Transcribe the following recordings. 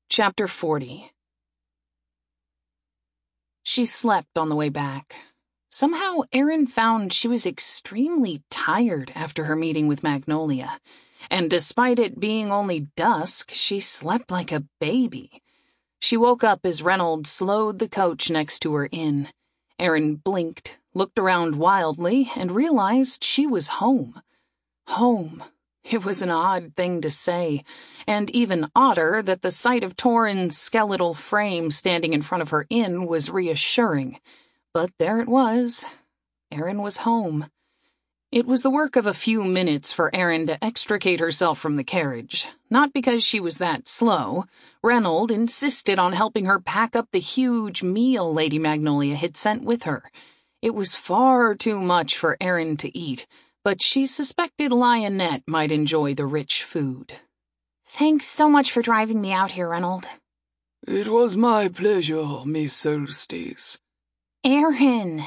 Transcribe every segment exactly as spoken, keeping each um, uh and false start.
Chapter forty. She slept on the way back. Somehow, Erin found she was extremely tired after her meeting with Magnolia, and despite it being only dusk, she slept like a baby. She woke up as Reynolds slowed the coach next to her in. Erin blinked, looked around wildly, and realized she was home. Home. It was an odd thing to say, and even odder that the sight of Torin's skeletal frame standing in front of her inn was reassuring. But there it was. Erin was home. It was the work of a few minutes for Erin to extricate herself from the carriage, not because she was that slow. Reynolds insisted on helping her pack up the huge meal Lady Magnolia had sent with her. It was far too much for Erin to eat, but she suspected Lionette might enjoy the rich food. Thanks so much for driving me out here, Reynolds. It was my pleasure, Miss Solstice. Erin,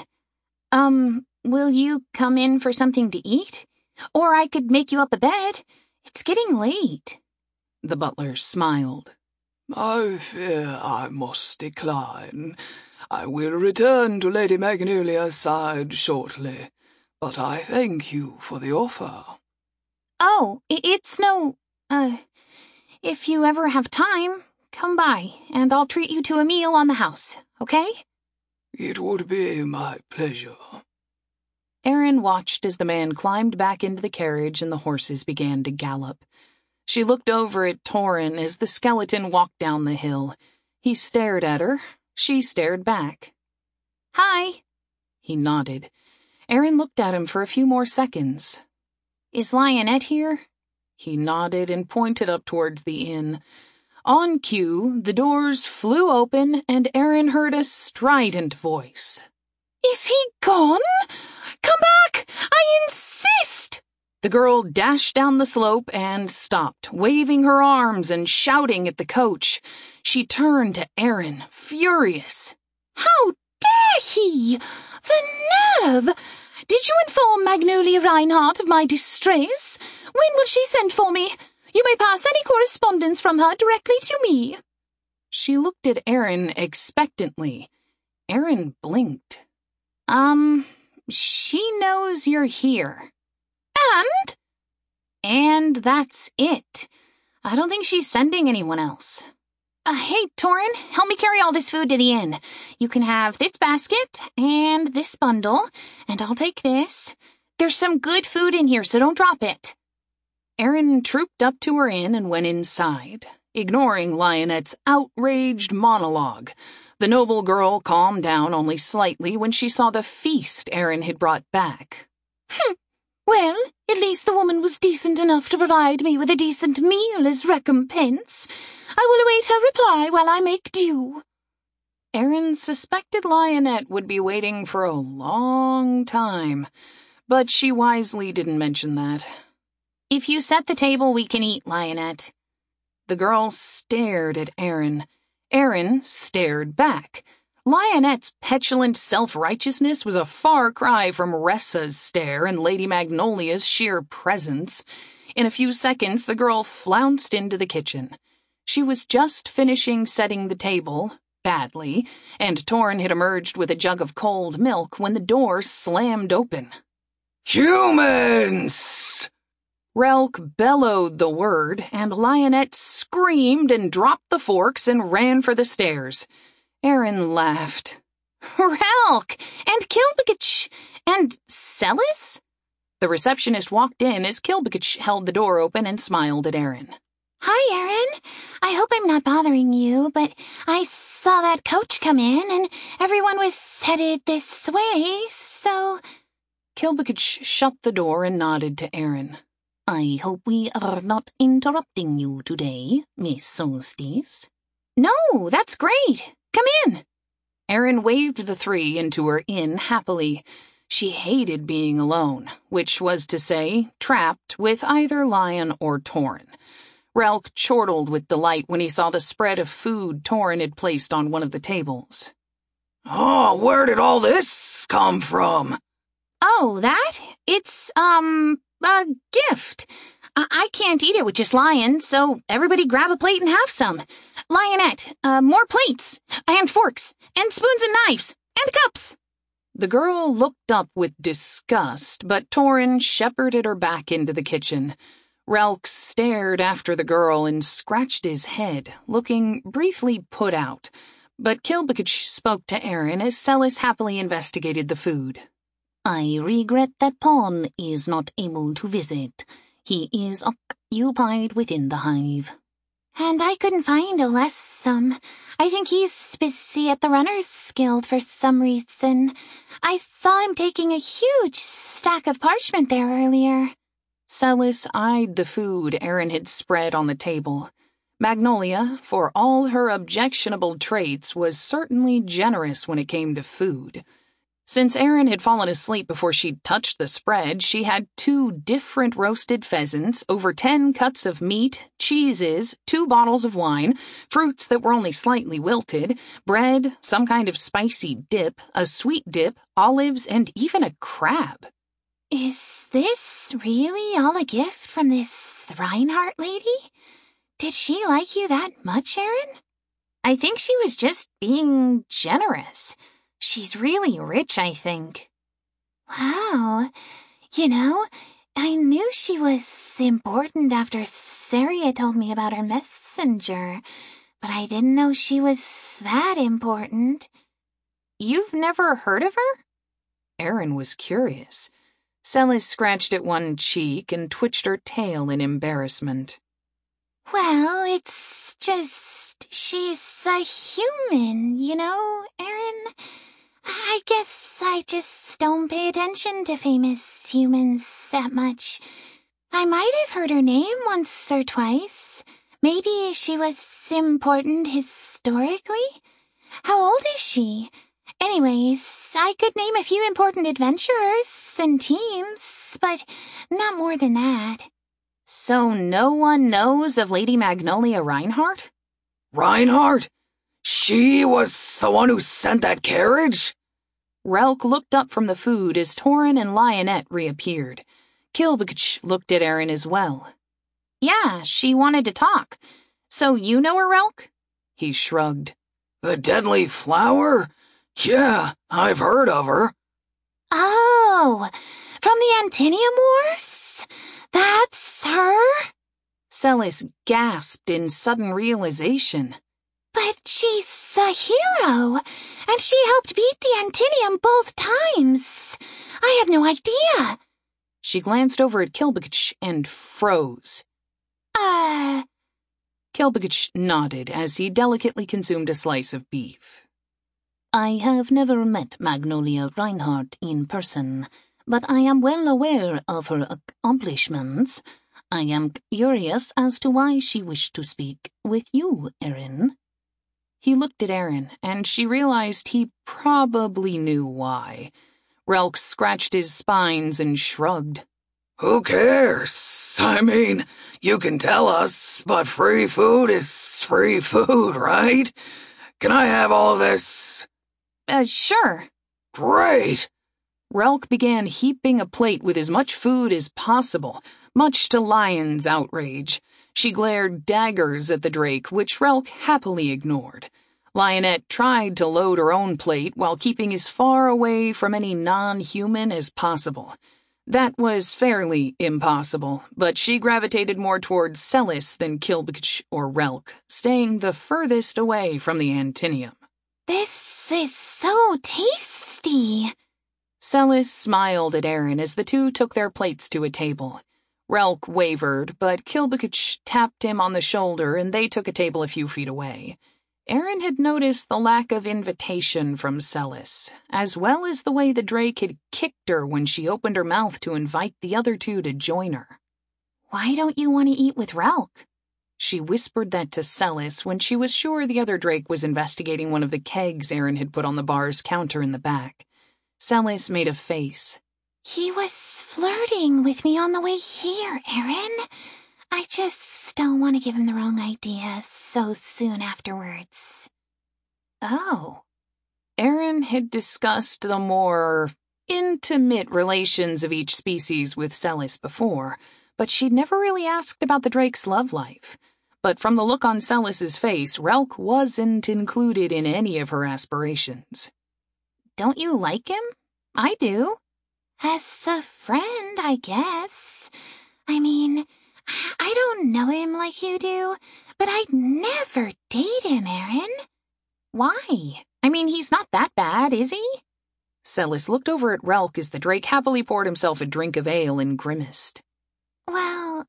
um, will you come in for something to eat? Or I could make you up a bed. It's getting late. The butler smiled. I fear I must decline. I will return to Lady Magnolia's side shortly. But I thank you for the offer. Oh, it's no, uh, if you ever have time, come by, and I'll treat you to a meal on the house, okay? It would be my pleasure. Erin watched as the man climbed back into the carriage and the horses began to gallop. She looked over at Torin as the skeleton walked down the hill. He stared at her. She stared back. Hi. He nodded. Erin looked at him for a few more seconds. Is Lionette here? He nodded and pointed up towards the inn. On cue, the doors flew open and Erin heard a strident voice. Is he gone? Come back! I insist! The girl dashed down the slope and stopped, waving her arms and shouting at the coach. She turned to Erin, furious. How dare he! The nerve! Did you inform Magnolia Reinhardt of my distress? When will she send for me? You may pass any correspondence from her directly to me. She looked at Erin expectantly. Erin blinked. Um, she knows you're here. And? And that's it. I don't think she's sending anyone else. Uh, hey, Torin, help me carry all this food to the inn. You can have this basket and this bundle, and I'll take this. There's some good food in here, so don't drop it. Erin trooped up to her inn and went inside, ignoring Lionette's outraged monologue. The noble girl calmed down only slightly when she saw the feast Erin had brought back. Hm. Well, at least the woman was decent enough to provide me with a decent meal as recompense. I will await her reply while I make due. Erin suspected Lionette would be waiting for a long time, but she wisely didn't mention that. If you set the table, we can eat, Lionette. The girl stared at Erin. Erin stared back. Lionette's petulant self-righteousness was a far cry from Ressa's stare and Lady Magnolia's sheer presence. In a few seconds, the girl flounced into the kitchen. She was just finishing setting the table, badly, and Torin had emerged with a jug of cold milk when the door slammed open. Humans! Relk bellowed the word, and Lionette screamed and dropped the forks and ran for the stairs. Erin laughed. Relk! And Kilbikich! And Celis? The receptionist walked in as Kilbikich held the door open and smiled at Erin. Hi, Erin. I hope I'm not bothering you, but I saw that coach come in and everyone was headed this way, so... Kilbikich shut the door and nodded to Erin. I hope we are not interrupting you today, Miss Solstice. No, that's great. Come in. Erin waved the three into her inn happily. She hated being alone, which was to say, trapped with either Lion or Torin. Relk chortled with delight when he saw the spread of food Torin had placed on one of the tables. Oh, where did all this come from? Oh, that? It's, um, a gift. I, I can't eat it with just Lion, so everybody grab a plate and have some. Lionette, uh, more plates, and forks, and spoons and knives, and cups. The girl looked up with disgust, but Torin shepherded her back into the kitchen. Relk stared after the girl and scratched his head, looking briefly put out. But Kilbakich spoke to Aaron as Celis happily investigated the food. I regret that Pawn is not able to visit. He is occupied within the hive. And I couldn't find Olessum. I think he's busy at the Runners Guild for some reason. I saw him taking a huge stack of parchment there earlier. Celis eyed the food Aaron had spread on the table. Magnolia, for all her objectionable traits, was certainly generous when it came to food. Since Aaron had fallen asleep before she'd touched the spread, she had two different roasted pheasants, over ten cuts of meat, cheeses, two bottles of wine, fruits that were only slightly wilted, bread, some kind of spicy dip, a sweet dip, olives, and even a crab. Is this really all a gift from this Reinhardt lady? Did she like you that much, Aaron? I think she was just being generous. She's really rich, I think. Wow. You know, I knew she was important after Saria told me about her messenger, but I didn't know she was that important. You've never heard of her? Aaron was curious. Celis scratched at one cheek and twitched her tail in embarrassment. Well, it's just, she's a human, you know, Aaron? I guess I just don't pay attention to famous humans that much. I might have heard her name once or twice. Maybe she was important historically? How old is she? Anyways, I could name a few important adventurers and teams, but not more than that. So no one knows of Lady Magnolia Reinhardt? Reinhardt? She was the one who sent that carriage? Relk looked up from the food as Torin and Lionette reappeared. Kilbakich looked at Aaron as well. Yeah, she wanted to talk. So you know her, Relk? He shrugged. The Deadly Flower? Yeah, I've heard of her. Oh, from the Antinium Wars? That's her? Celis gasped in sudden realization. But she's a hero, and she helped beat the Antinium both times. I had no idea. She glanced over at Kilbakich and froze. Uh... Kilbakich nodded as he delicately consumed a slice of beef. I have never met Magnolia Reinhardt in person, but I am well aware of her accomplishments. I am curious as to why she wished to speak with you, Aaron. He looked at Aaron, and she realized he probably knew why. Relk scratched his spines and shrugged. Who cares? I mean, you can tell us, but free food is free food, right? Can I have all of this? Uh, sure. Great! Relk began heaping a plate with as much food as possible, much to Lion's outrage. She glared daggers at the Drake, which Relk happily ignored. Lionette tried to load her own plate while keeping as far away from any non-human as possible. That was fairly impossible, but she gravitated more towards Celis than Kilbakich or Relk, staying the furthest away from the Antinium. This is so tasty. Celis smiled at Aaron as the two took their plates to a table. Relk wavered, but Kilbakich tapped him on the shoulder and they took a table a few feet away. Aaron had noticed the lack of invitation from Celis, as well as the way the Drake had kicked her when she opened her mouth to invite the other two to join her. Why don't you want to eat with Relk? She whispered that to Celis when she was sure the other Drake was investigating one of the kegs Aaron had put on the bar's counter in the back. Celis made a face. He was flirting with me on the way here, Aaron. I just don't want to give him the wrong idea so soon afterwards. Oh. Aaron had discussed the more intimate relations of each species with Celis before, but she'd never really asked about the Drake's love life. but from the look on Celis's face, Relk wasn't included in any of her aspirations. Don't you like him? I do. As a friend, I guess. I mean, I don't know him like you do, but I'd never date him, Erin. Why? I mean, he's not that bad, is he? Celis looked over at Relk as the Drake happily poured himself a drink of ale and grimaced. Well,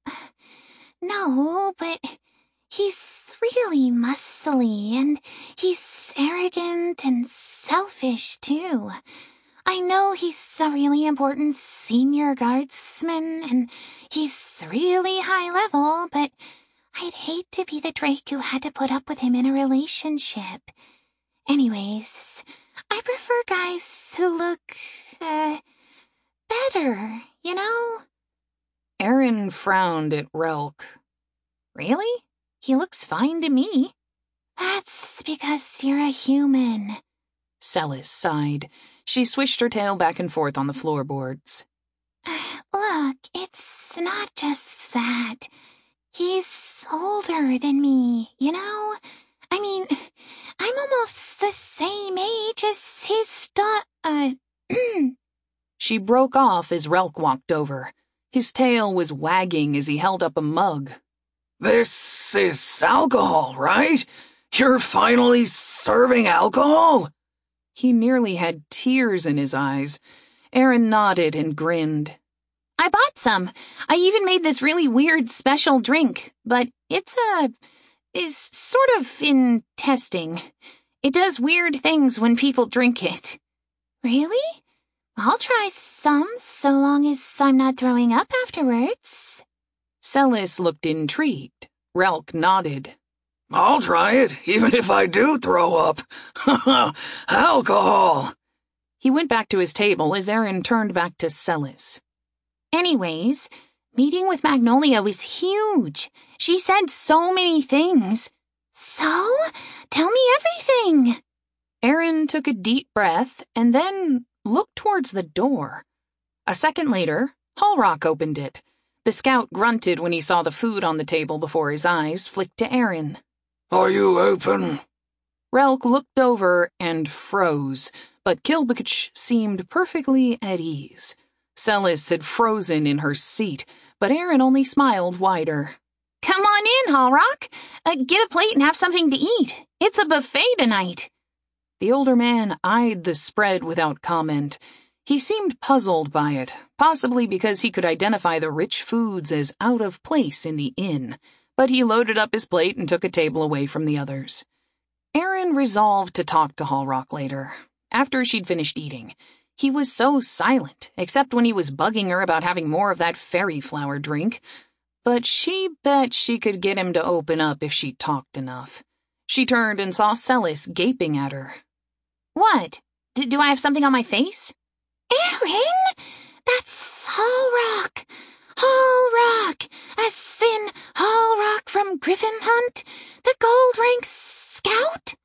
no, but he's really muscly, and he's arrogant and selfish, too. I know he's a really important senior guardsman, and he's really high level, but I'd hate to be the Drake who had to put up with him in a relationship. Anyways, I prefer guys who look, uh, better, you know? Erin frowned at Relk. Really? He looks fine to me. That's because you're a human. Celis sighed. She swished her tail back and forth on the floorboards. Look, it's not just that. He's older than me, you know? I mean, I'm almost the same age as his daughter. Uh, She broke off as Relk walked over. His tail was wagging as he held up a mug. This is alcohol, right? You're finally serving alcohol? He nearly had tears in his eyes. Erin nodded and grinned. I bought some. I even made this really weird special drink, but it's a... is sort of in testing. It does weird things when people drink it. Really? I'll try some, so long as I'm not throwing up afterwards. Celis looked intrigued. Relk nodded. I'll try it, even if I do throw up. Alcohol! He went back to his table as Erin turned back to Celis. Anyways, meeting with Magnolia was huge. She said so many things. So? Tell me everything. Erin took a deep breath and then looked towards the door. A second later, Hallrock opened it. The scout grunted when he saw the food on the table before his eyes flicked to Erin. Are you open? Relk looked over and froze, but Kilbich seemed perfectly at ease. Celis had frozen in her seat, but Erin only smiled wider. Come on in, Hallrock. Uh, get a plate and have something to eat. It's a buffet tonight. The older man eyed the spread without comment. He seemed puzzled by it, possibly because he could identify the rich foods as out of place in the inn, but he loaded up his plate and took a table away from the others. Erin resolved to talk to Hallrock later, after she'd finished eating. He was so silent, except when he was bugging her about having more of that fairy flower drink. But she bet she could get him to open up if she talked enough. She turned and saw Celis gaping at her. What? D- do I have something on my face? Erin? That's Hallrock. Hallrock. As in Hallrock from Griffin Hunt, the gold rank scout?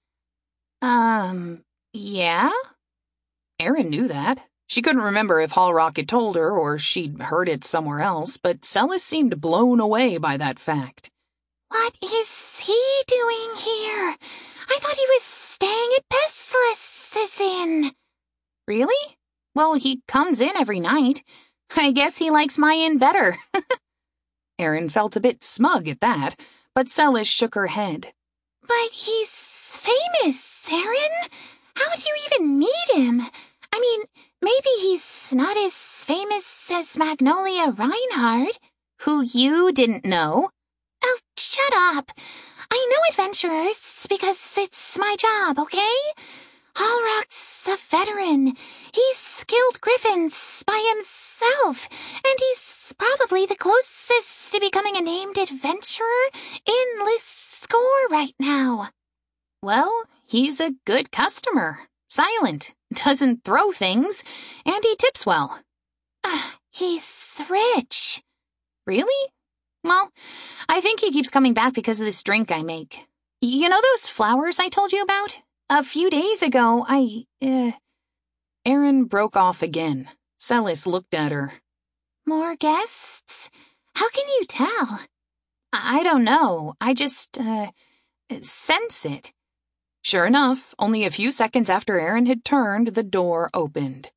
Um, yeah? Erin knew that. She couldn't remember if Hallrock had told her or she'd heard it somewhere else, but Celis seemed blown away by that fact. What is he doing here? I thought he was staying at Pestless's Inn. Really? Well, he comes in every night. I guess he likes my inn better. Erin felt a bit smug at that, but Celis shook her head. But he's famous, Erin. How would you even meet him? I mean, maybe he's not as famous as Magnolia Reinhardt. Who you didn't know. Oh, shut up. I know adventurers because it's my job, okay? Hallrock's a veteran. He's skilled griffins by himself, and he's probably the closest to becoming a named adventurer in Liscore right now. Well, he's a good customer. Silent, doesn't throw things, and he tips well. Uh, he's rich. Really? Well, I think he keeps coming back because of this drink I make. You know those flowers I told you about? A few days ago, I, uh... Erin broke off again. Celis looked at her. More guests? How can you tell? I don't know. I just, uh, sense it. Sure enough, only a few seconds after Erin had turned, the door opened.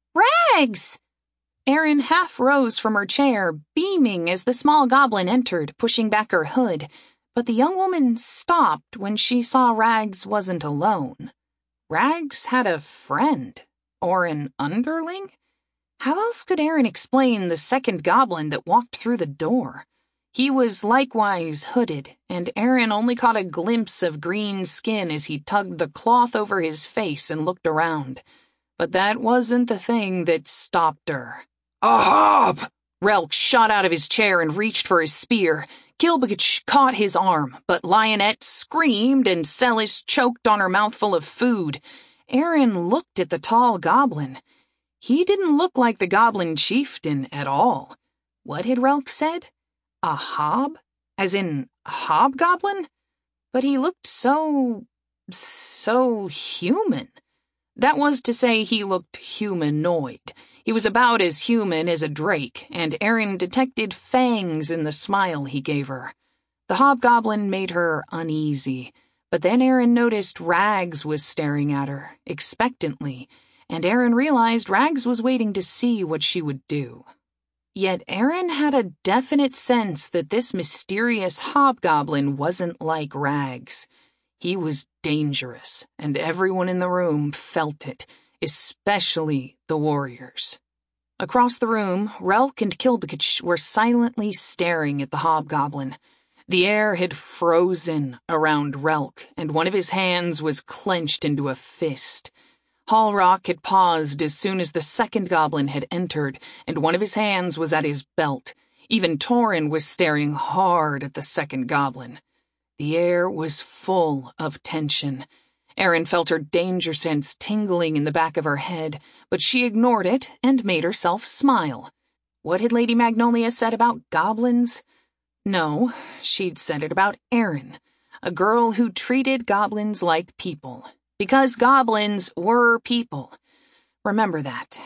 Rags! Erin half rose from her chair, beaming as the small goblin entered, pushing back her hood, but the young woman stopped when she saw Rags wasn't alone. Rags had a friend, or an underling? How else could Erin explain the second goblin that walked through the door? He was likewise hooded, and Erin only caught a glimpse of green skin as he tugged the cloth over his face and looked around. But that wasn't the thing that stopped her. A hob! Relk shot out of his chair and reached for his spear. Kilbegich caught his arm, but Lionette screamed and Celis choked on her mouthful of food. Erin looked at the tall goblin. He didn't look like the goblin chieftain at all. What had Relk said? A hob? As in a hobgoblin? But he looked so... so human. That was to say, he looked humanoid. He was about as human as a drake, and Erin detected fangs in the smile he gave her. The hobgoblin made her uneasy, but then Erin noticed Rags was staring at her, expectantly, and Erin realized Rags was waiting to see what she would do. Yet Erin had a definite sense that this mysterious hobgoblin wasn't like Rags. He was dangerous, and everyone in the room felt it, especially the warriors. Across the room, Relk and Kilbegich were silently staring at the hobgoblin. The air had frozen around Relk, and one of his hands was clenched into a fist. Hallrock had paused as soon as the second goblin had entered, and one of his hands was at his belt. Even Torin was staring hard at the second goblin. The air was full of tension. Erin felt her danger sense tingling in the back of her head, but she ignored it and made herself smile. What had Lady Magnolia said about goblins? No, she'd said it about Erin, a girl who treated goblins like people. Because goblins were people. Remember that.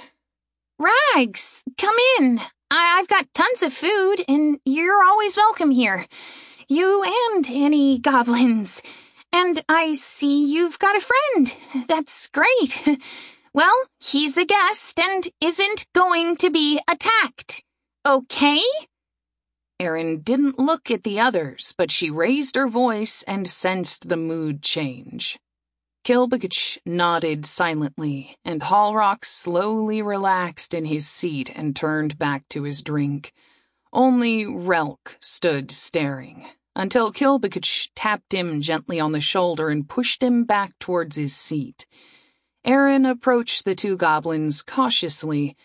Rags, come in. I- I've got tons of food, and you're always welcome here. You and any goblins. And I see you've got a friend. That's great. Well, he's a guest and isn't going to be attacked. Okay? Erin didn't look at the others, but she raised her voice and sensed the mood change. Kilbegich nodded silently, and Hallrock slowly relaxed in his seat and turned back to his drink. Only Relk stood staring, until Kilbegich tapped him gently on the shoulder and pushed him back towards his seat. Erin approached the two goblins cautiously.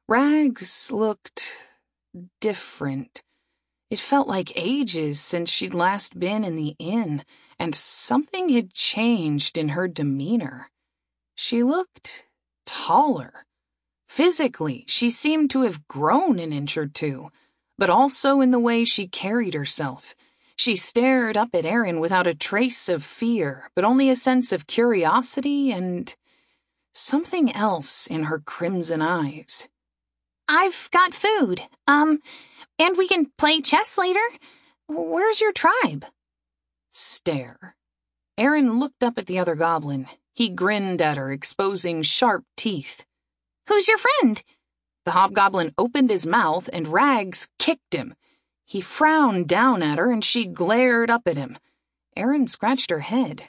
Rags looked different. It felt like ages since she'd last been in the inn, and something had changed in her demeanor. She looked taller. Physically, she seemed to have grown an inch or two, but also in the way she carried herself. She stared up at Erin without a trace of fear, but only a sense of curiosity and something else in her crimson eyes. I've got food. Um, and we can play chess later. Where's your tribe? Stare. Erin looked up at the other goblin. He grinned at her, exposing sharp teeth. Who's your friend? The hobgoblin opened his mouth, and Rags kicked him. He frowned down at her, and she glared up at him. Erin scratched her head.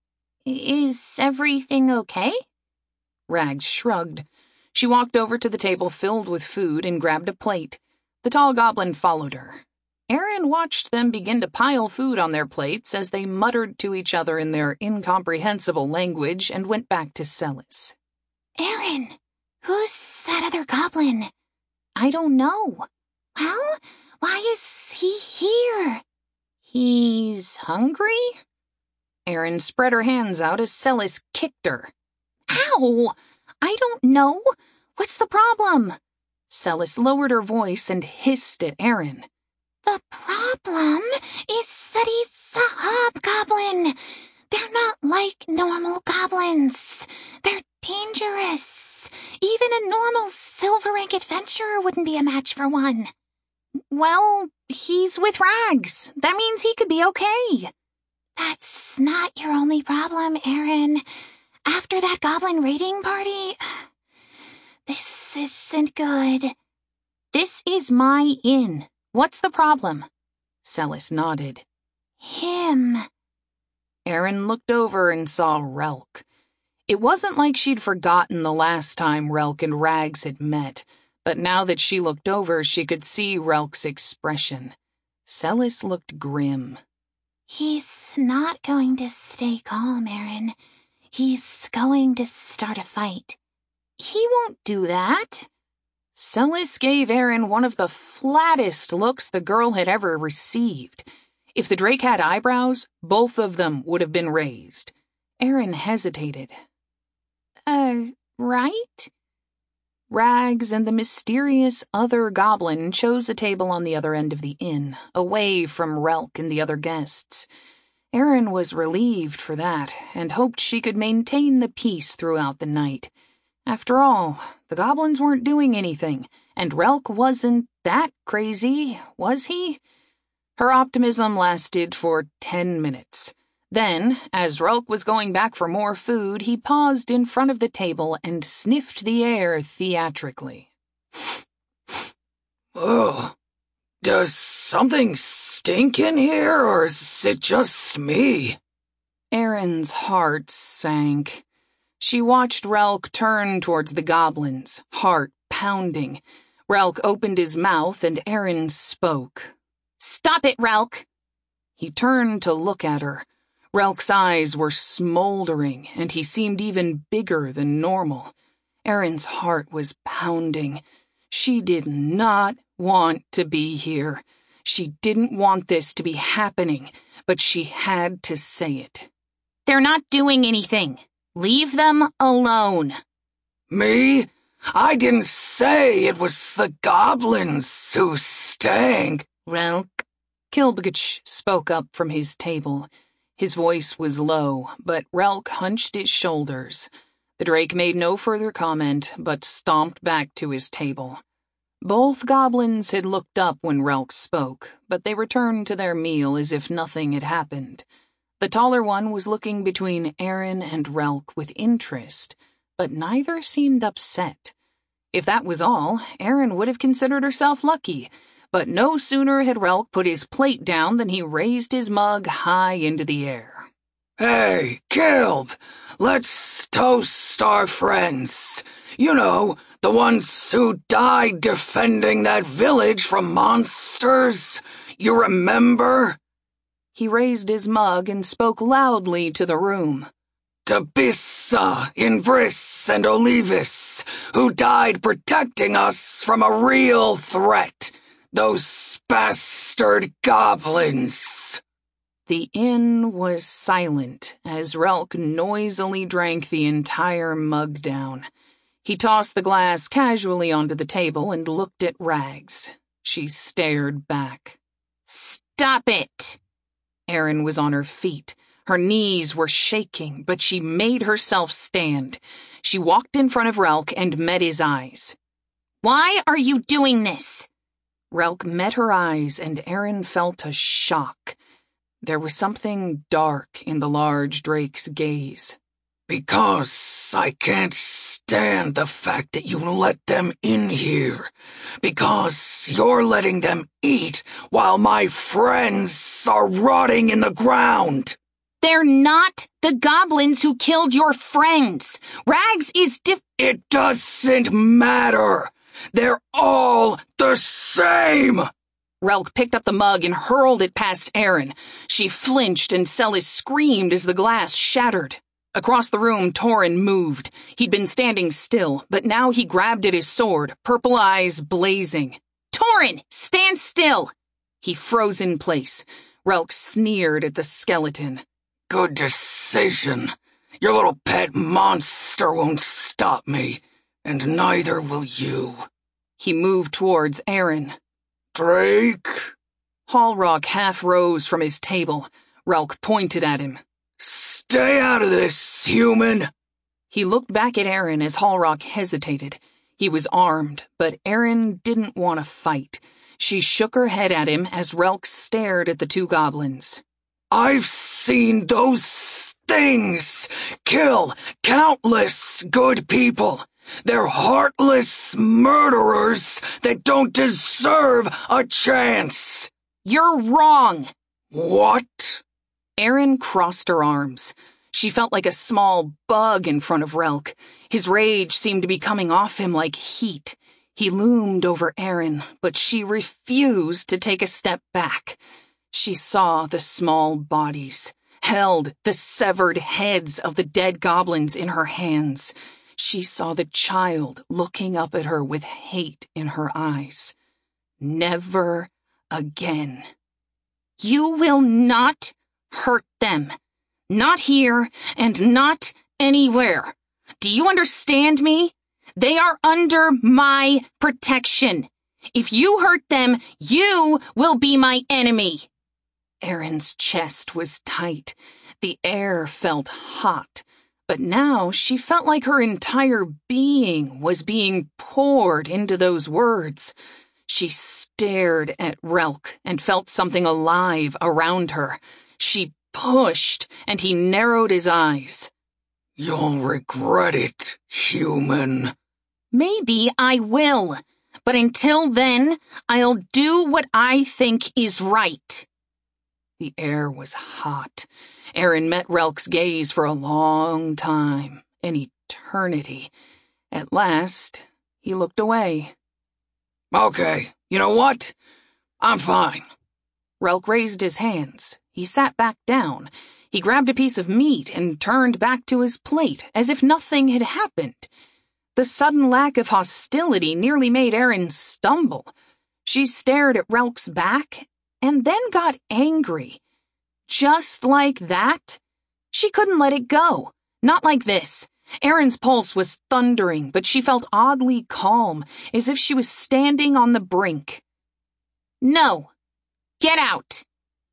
Is everything okay? Rags shrugged. She walked over to the table filled with food and grabbed a plate. The tall goblin followed her. Erin watched them begin to pile food on their plates as they muttered to each other in their incomprehensible language and went back to Celis. Erin, who's that other goblin? I don't know. Well, why is he here? He's hungry? Erin spread her hands out as Celis kicked her. Ow! I don't know. What's the problem? Celis lowered her voice and hissed at Erin. The problem is that he's a hobgoblin. They're not like normal goblins. They're dangerous. Even a normal silver rank adventurer wouldn't be a match for one. Well, he's with Rags. That means he could be okay. That's not your only problem, Aaron. After that goblin raiding party, this isn't good. This is my inn. What's the problem? Celis nodded. Him. Erin looked over and saw Relk. It wasn't like she'd forgotten the last time Relk and Rags had met, but now that she looked over, she could see Relk's expression. Celis looked grim. He's not going to stay calm, Aaron. He's going to start a fight. He won't do that. Celis gave Erin one of the flattest looks the girl had ever received. If the Drake had eyebrows, both of them would have been raised. Erin hesitated. Uh, right? Rags and the mysterious other goblin chose a table on the other end of the inn, away from Relk and the other guests. Erin was relieved for that, and hoped she could maintain the peace throughout the night. After all, the goblins weren't doing anything, and Relk wasn't that crazy, was he? Her optimism lasted for ten minutes. Then, as Relk was going back for more food, he paused in front of the table and sniffed the air theatrically. Ugh. Does something stink in here, or is it just me? Erin's heart sank. She watched Relk turn towards the goblins, heart pounding. Relk opened his mouth and Erin spoke. Stop it, Relk! He turned to look at her. Relk's eyes were smoldering, and he seemed even bigger than normal. Erin's heart was pounding. She did not want to be here. She didn't want this to be happening, but she had to say it. They're not doing anything. Leave them alone. Me? I didn't say it was the goblins who stank. Relk. Kilbegich spoke up from his table. His voice was low, but Relk hunched his shoulders. The Drake made no further comment, but stomped back to his table. Both goblins had looked up when Relk spoke, but they returned to their meal as if nothing had happened. The taller one was looking between Erin and Relk with interest, but neither seemed upset. If that was all, Erin would have considered herself lucky. But no sooner had Relk put his plate down than he raised his mug high into the air. Hey, Kilb, let's toast our friends. You know, the ones who died defending that village from monsters. You remember? He raised his mug and spoke loudly to the room. To Bissa, Invris, and Olivis, who died protecting us from a real threat. Those bastard goblins. The inn was silent as Relk noisily drank the entire mug down. He tossed the glass casually onto the table and looked at Rags. She stared back. Stop it! Erin was on her feet. Her knees were shaking, but she made herself stand. She walked in front of Relk and met his eyes. Why are you doing this? Relk met her eyes, and Erin felt a shock. There was something dark in the large Drake's gaze. Because I can't stand the fact that you let them in here. Because you're letting them eat while my friends are rotting in the ground. They're not the goblins who killed your friends. Rags is diff- It doesn't matter. They're all the same! Relk picked up the mug and hurled it past Erin. She flinched and Celis screamed as the glass shattered. Across the room, Torin moved. He'd been standing still, but now he grabbed at his sword, purple eyes blazing. Torin, stand still! He froze in place. Relk sneered at the skeleton. Good decision. Your little pet monster won't stop me, and neither will you. He moved towards Erin. Drake? Hallrock half rose from his table. Relk pointed at him. Stay out of this, human! He looked back at Erin as Hallrock hesitated. He was armed, but Erin didn't want to fight. She shook her head at him as Relk stared at the two goblins. I've seen those things kill countless good people. They're heartless murderers that don't deserve a chance. You're wrong. What? Erin crossed her arms. She felt like a small bug in front of Relk. His rage seemed to be coming off him like heat. He loomed over Erin, but she refused to take a step back. She saw the small bodies, held the severed heads of the dead goblins in her hands. She saw the child looking up at her with hate in her eyes. Never again. You will not hurt them. Not here and not anywhere. Do you understand me? They are under my protection. If you hurt them, you will be my enemy. Erin's chest was tight. The air felt hot. But now she felt like her entire being was being poured into those words. She stared at Relk and felt something alive around her. She pushed, and he narrowed his eyes. You'll regret it, human. Maybe I will, but until then, I'll do what I think is right. The air was hot. Erin met Relk's gaze for a long time, an eternity. At last, he looked away. Okay, you know what? I'm fine. Relk raised his hands. He sat back down. He grabbed a piece of meat and turned back to his plate, as if nothing had happened. The sudden lack of hostility nearly made Erin stumble. She stared at Relk's back and then got angry. Just like that? She couldn't let it go. Not like this. Erin's pulse was thundering, but she felt oddly calm, as if she was standing on the brink. No. Get out.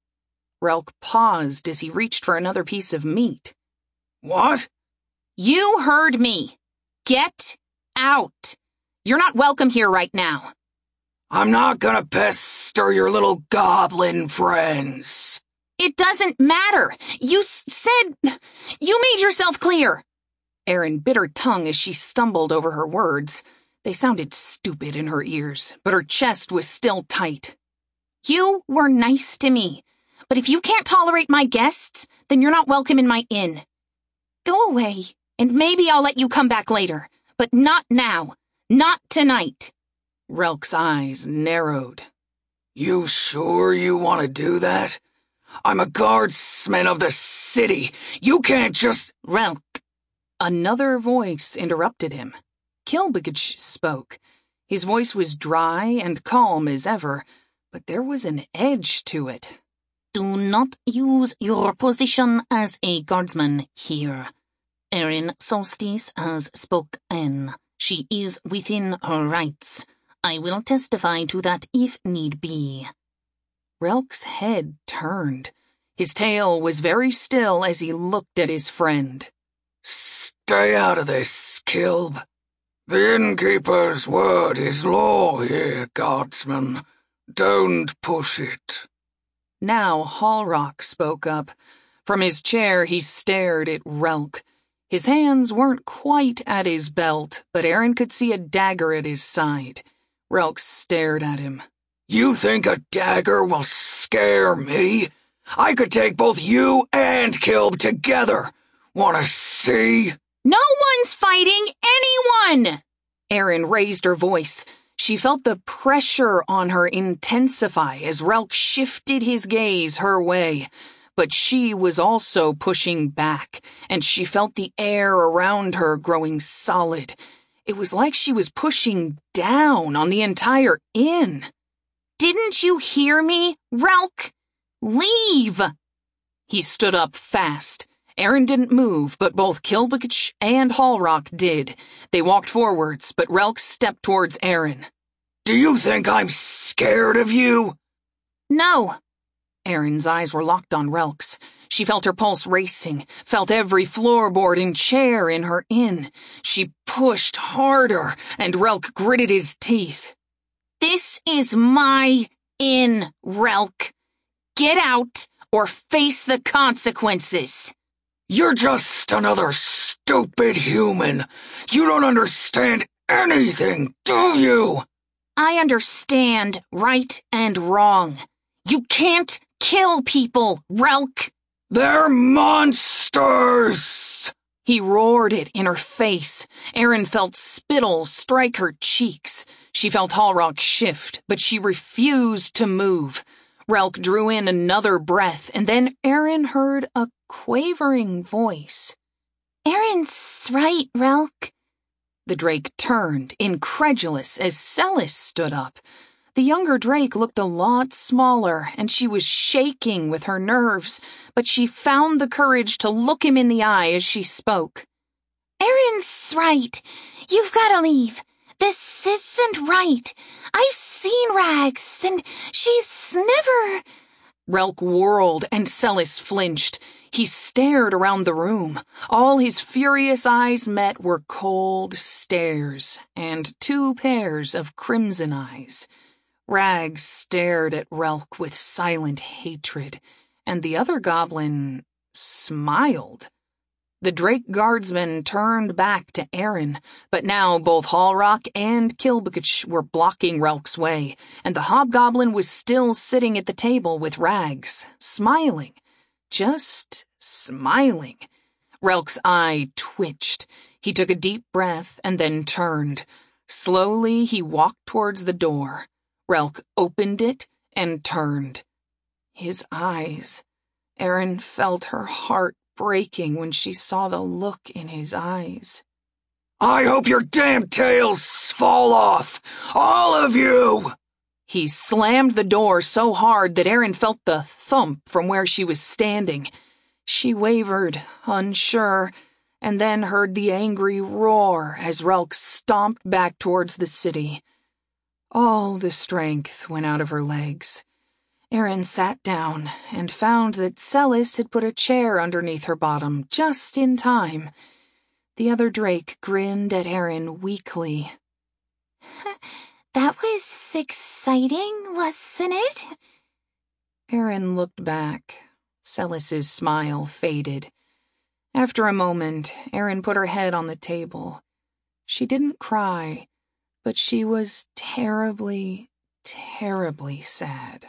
Relk paused as he reached for another piece of meat. What? You heard me. Get out. You're not welcome here right now. I'm not gonna pester your little goblin friends. It doesn't matter. You s- said... You made yourself clear. Erin bit her tongue as she stumbled over her words. They sounded stupid in her ears, but her chest was still tight. You were nice to me, but if you can't tolerate my guests, then you're not welcome in my inn. Go away, and maybe I'll let you come back later, but not now. Not tonight. Relk's eyes narrowed. You sure you want to do that? I'm a guardsman of the city. You can't just... Relk. Another voice interrupted him. Kilbegich spoke. His voice was dry and calm as ever, but there was an edge to it. Do not use your position as a guardsman here. Erin Solstice has spoken. She is within her rights. I will testify to that if need be. Relk's head turned. His tail was very still as he looked at his friend. Stay out of this, Kilb. The innkeeper's word is law here, guardsman. Don't push it. Now Hallrock spoke up. From his chair he stared at Relk. His hands weren't quite at his belt, but Erin could see a dagger at his side. Relk stared at him. You think a dagger will scare me? I could take both you and Kilb together. Wanna see? No one's fighting anyone! Erin raised her voice. She felt the pressure on her intensify as Relk shifted his gaze her way. But she was also pushing back, and she felt the air around her growing solid. It was like she was pushing down on the entire inn. Didn't you hear me, Relk? Leave! He stood up fast. Erin didn't move, but both Kilbegich and Hallrock did. They walked forwards, but Relk stepped towards Erin. Do you think I'm scared of you? No. Erin's eyes were locked on Relk's. She felt her pulse racing, felt every floorboard and chair in her inn. She pushed harder, and Relk gritted his teeth. This is my inn, Relk. Get out or face the consequences. You're just another stupid human. You don't understand anything, do you? I understand right and wrong. You can't kill people, Relk. They're monsters! He roared it in her face. Erin felt spittle strike her cheeks. She felt Hallrock shift, but she refused to move. Relk drew in another breath, and then Erin heard a quavering voice. Erin's right, Relk. The Drake turned, incredulous, as Celis stood up. The younger Drake looked a lot smaller, and she was shaking with her nerves, but she found the courage to look him in the eye as she spoke. Erin's right. You've got to leave. This isn't right. I've seen Rags, and she's never... Relk whirled, and Celis flinched. He stared around the room. All his furious eyes met were cold stares, and two pairs of crimson eyes. Rags stared at Relk with silent hatred, and the other goblin smiled. The Drake guardsmen turned back to Erin, but now both Hallrock and Kilbegich were blocking Relk's way, and the hobgoblin was still sitting at the table with Rags, smiling. Just smiling. Relk's eye twitched. He took a deep breath and then turned. Slowly he walked towards the door. Relk opened it and turned. His eyes. Erin felt her heart breaking when she saw the look in his eyes. I hope your damn tails fall off, all of you! He slammed the door so hard that Erin felt the thump from where she was standing. She wavered, unsure, and then heard the angry roar as Relk stomped back towards the city. All the strength went out of her legs. Erin sat down and found that Celis had put a chair underneath her bottom just in time. The other Drake grinned at Erin weakly. That was exciting, wasn't it? Erin looked back. Celis's smile faded. After a moment, Erin put her head on the table. She didn't cry, but she was terribly, terribly sad.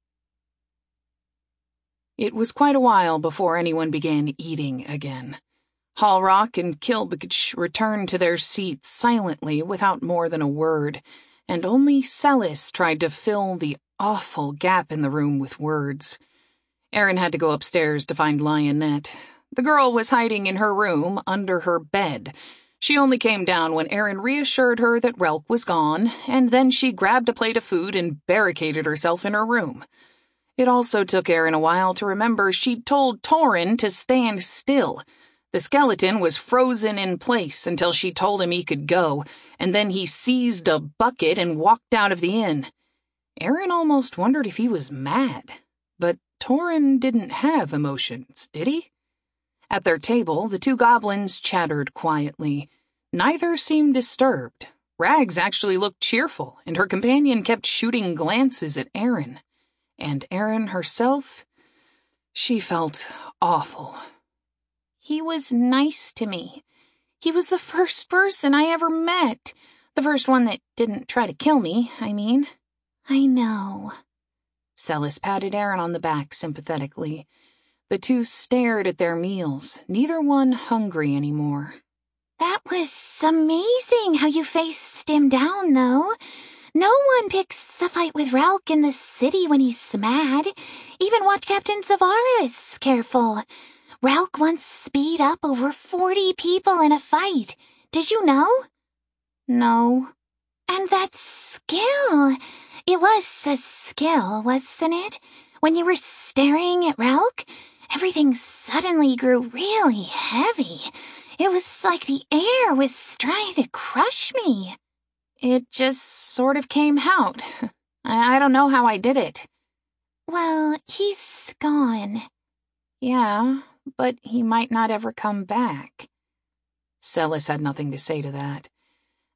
It was quite a while before anyone began eating again. Hallrock and Kilbegich returned to their seats silently without more than a word, and only Celis tried to fill the awful gap in the room with words. Erin had to go upstairs to find Lionette. The girl was hiding in her room under her bed. She only came down when Erin reassured her that Relk was gone, and then she grabbed a plate of food and barricaded herself in her room. It also took Erin a while to remember she'd told Torin to stand still. The skeleton was frozen in place until she told him he could go, and then he seized a bucket and walked out of the inn. Erin almost wondered if he was mad, but Torin didn't have emotions, did he? At their table, the two goblins chattered quietly. Neither seemed disturbed. Rags actually looked cheerful, and her companion kept shooting glances at Erin. And Erin herself, she felt awful. He was nice to me. He was the first person I ever met. The first one that didn't try to kill me, I mean. I know. Celis patted Erin on the back sympathetically. The two stared at their meals, neither one hungry anymore. That was amazing how you faced him down, though. No one picks a fight with Relk in the city when he's mad. Even Watch Captain Zavara is careful. Relk once beat up over forty people in a fight. Did you know? No. And that skill. It was a skill, wasn't it? When you were staring at Relk, everything suddenly grew really heavy. It was like the air was trying to crush me. It just sort of came out. I, I don't know how I did it. Well, he's gone. Yeah, but he might not ever come back. Celis had nothing to say to that.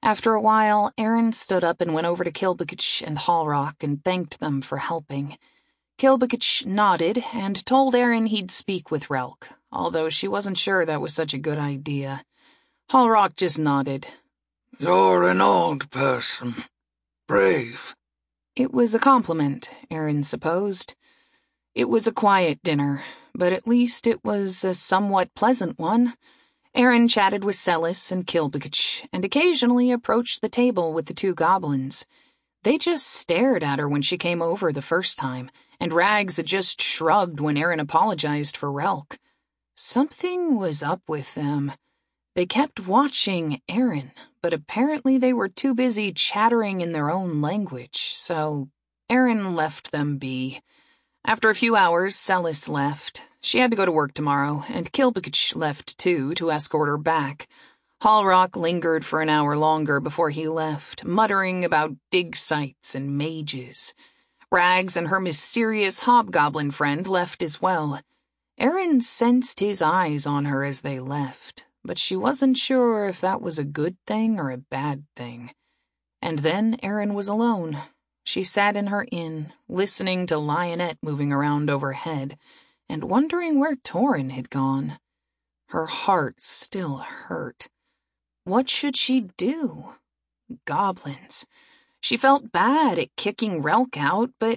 After a while, Erin stood up and went over to Kilbekich and Hallrock and thanked them for helping. Kilbekich nodded and told Erin he'd speak with Relk, although she wasn't sure that was such a good idea. Hallrock just nodded. You're an old person. Brave. It was a compliment, Erin supposed. It was a quiet dinner, but at least it was a somewhat pleasant one. Erin chatted with Celis and Kilbekich, and occasionally approached the table with the two goblins. They just stared at her when she came over the first time, and Rags had just shrugged when Erin apologized for Relk. Something was up with them. They kept watching Erin, but apparently they were too busy chattering in their own language, so Erin left them be. After a few hours, Celis left. She had to go to work tomorrow, and Kilbekich left too to escort her back. Hallrock lingered for an hour longer before he left, muttering about dig sites and mages. Rags and her mysterious hobgoblin friend left as well. Erin sensed his eyes on her as they left, but she wasn't sure if that was a good thing or a bad thing. And then Erin was alone. She sat in her inn, listening to Lionette moving around overhead, and wondering where Torin had gone. Her heart still hurt. What should she do? Goblins. She felt bad at kicking Relk out, but...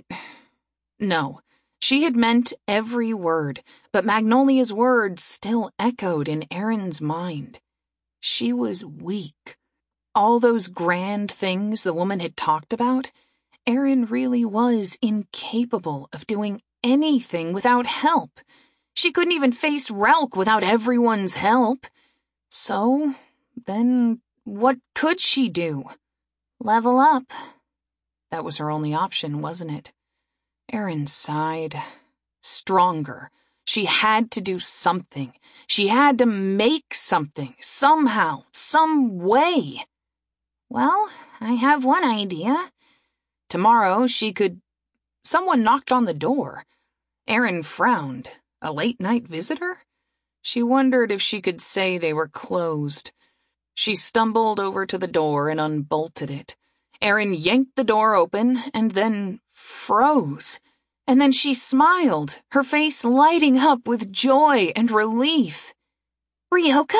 No, she had meant every word, but Magnolia's words still echoed in Erin's mind. She was weak. All those grand things the woman had talked about, Erin really was incapable of doing anything without help. She couldn't even face Relk without everyone's help. So, then, what could she do? Level up. That was her only option, wasn't it? Erin sighed. Stronger. She had to do something. She had to make something, somehow, some way. Well, I have one idea. Tomorrow she could... Someone knocked on the door. Erin frowned. A late-night visitor? She wondered if she could say they were closed. She stumbled over to the door and unbolted it. Erin yanked the door open and then froze. And then she smiled, her face lighting up with joy and relief. Ryoka?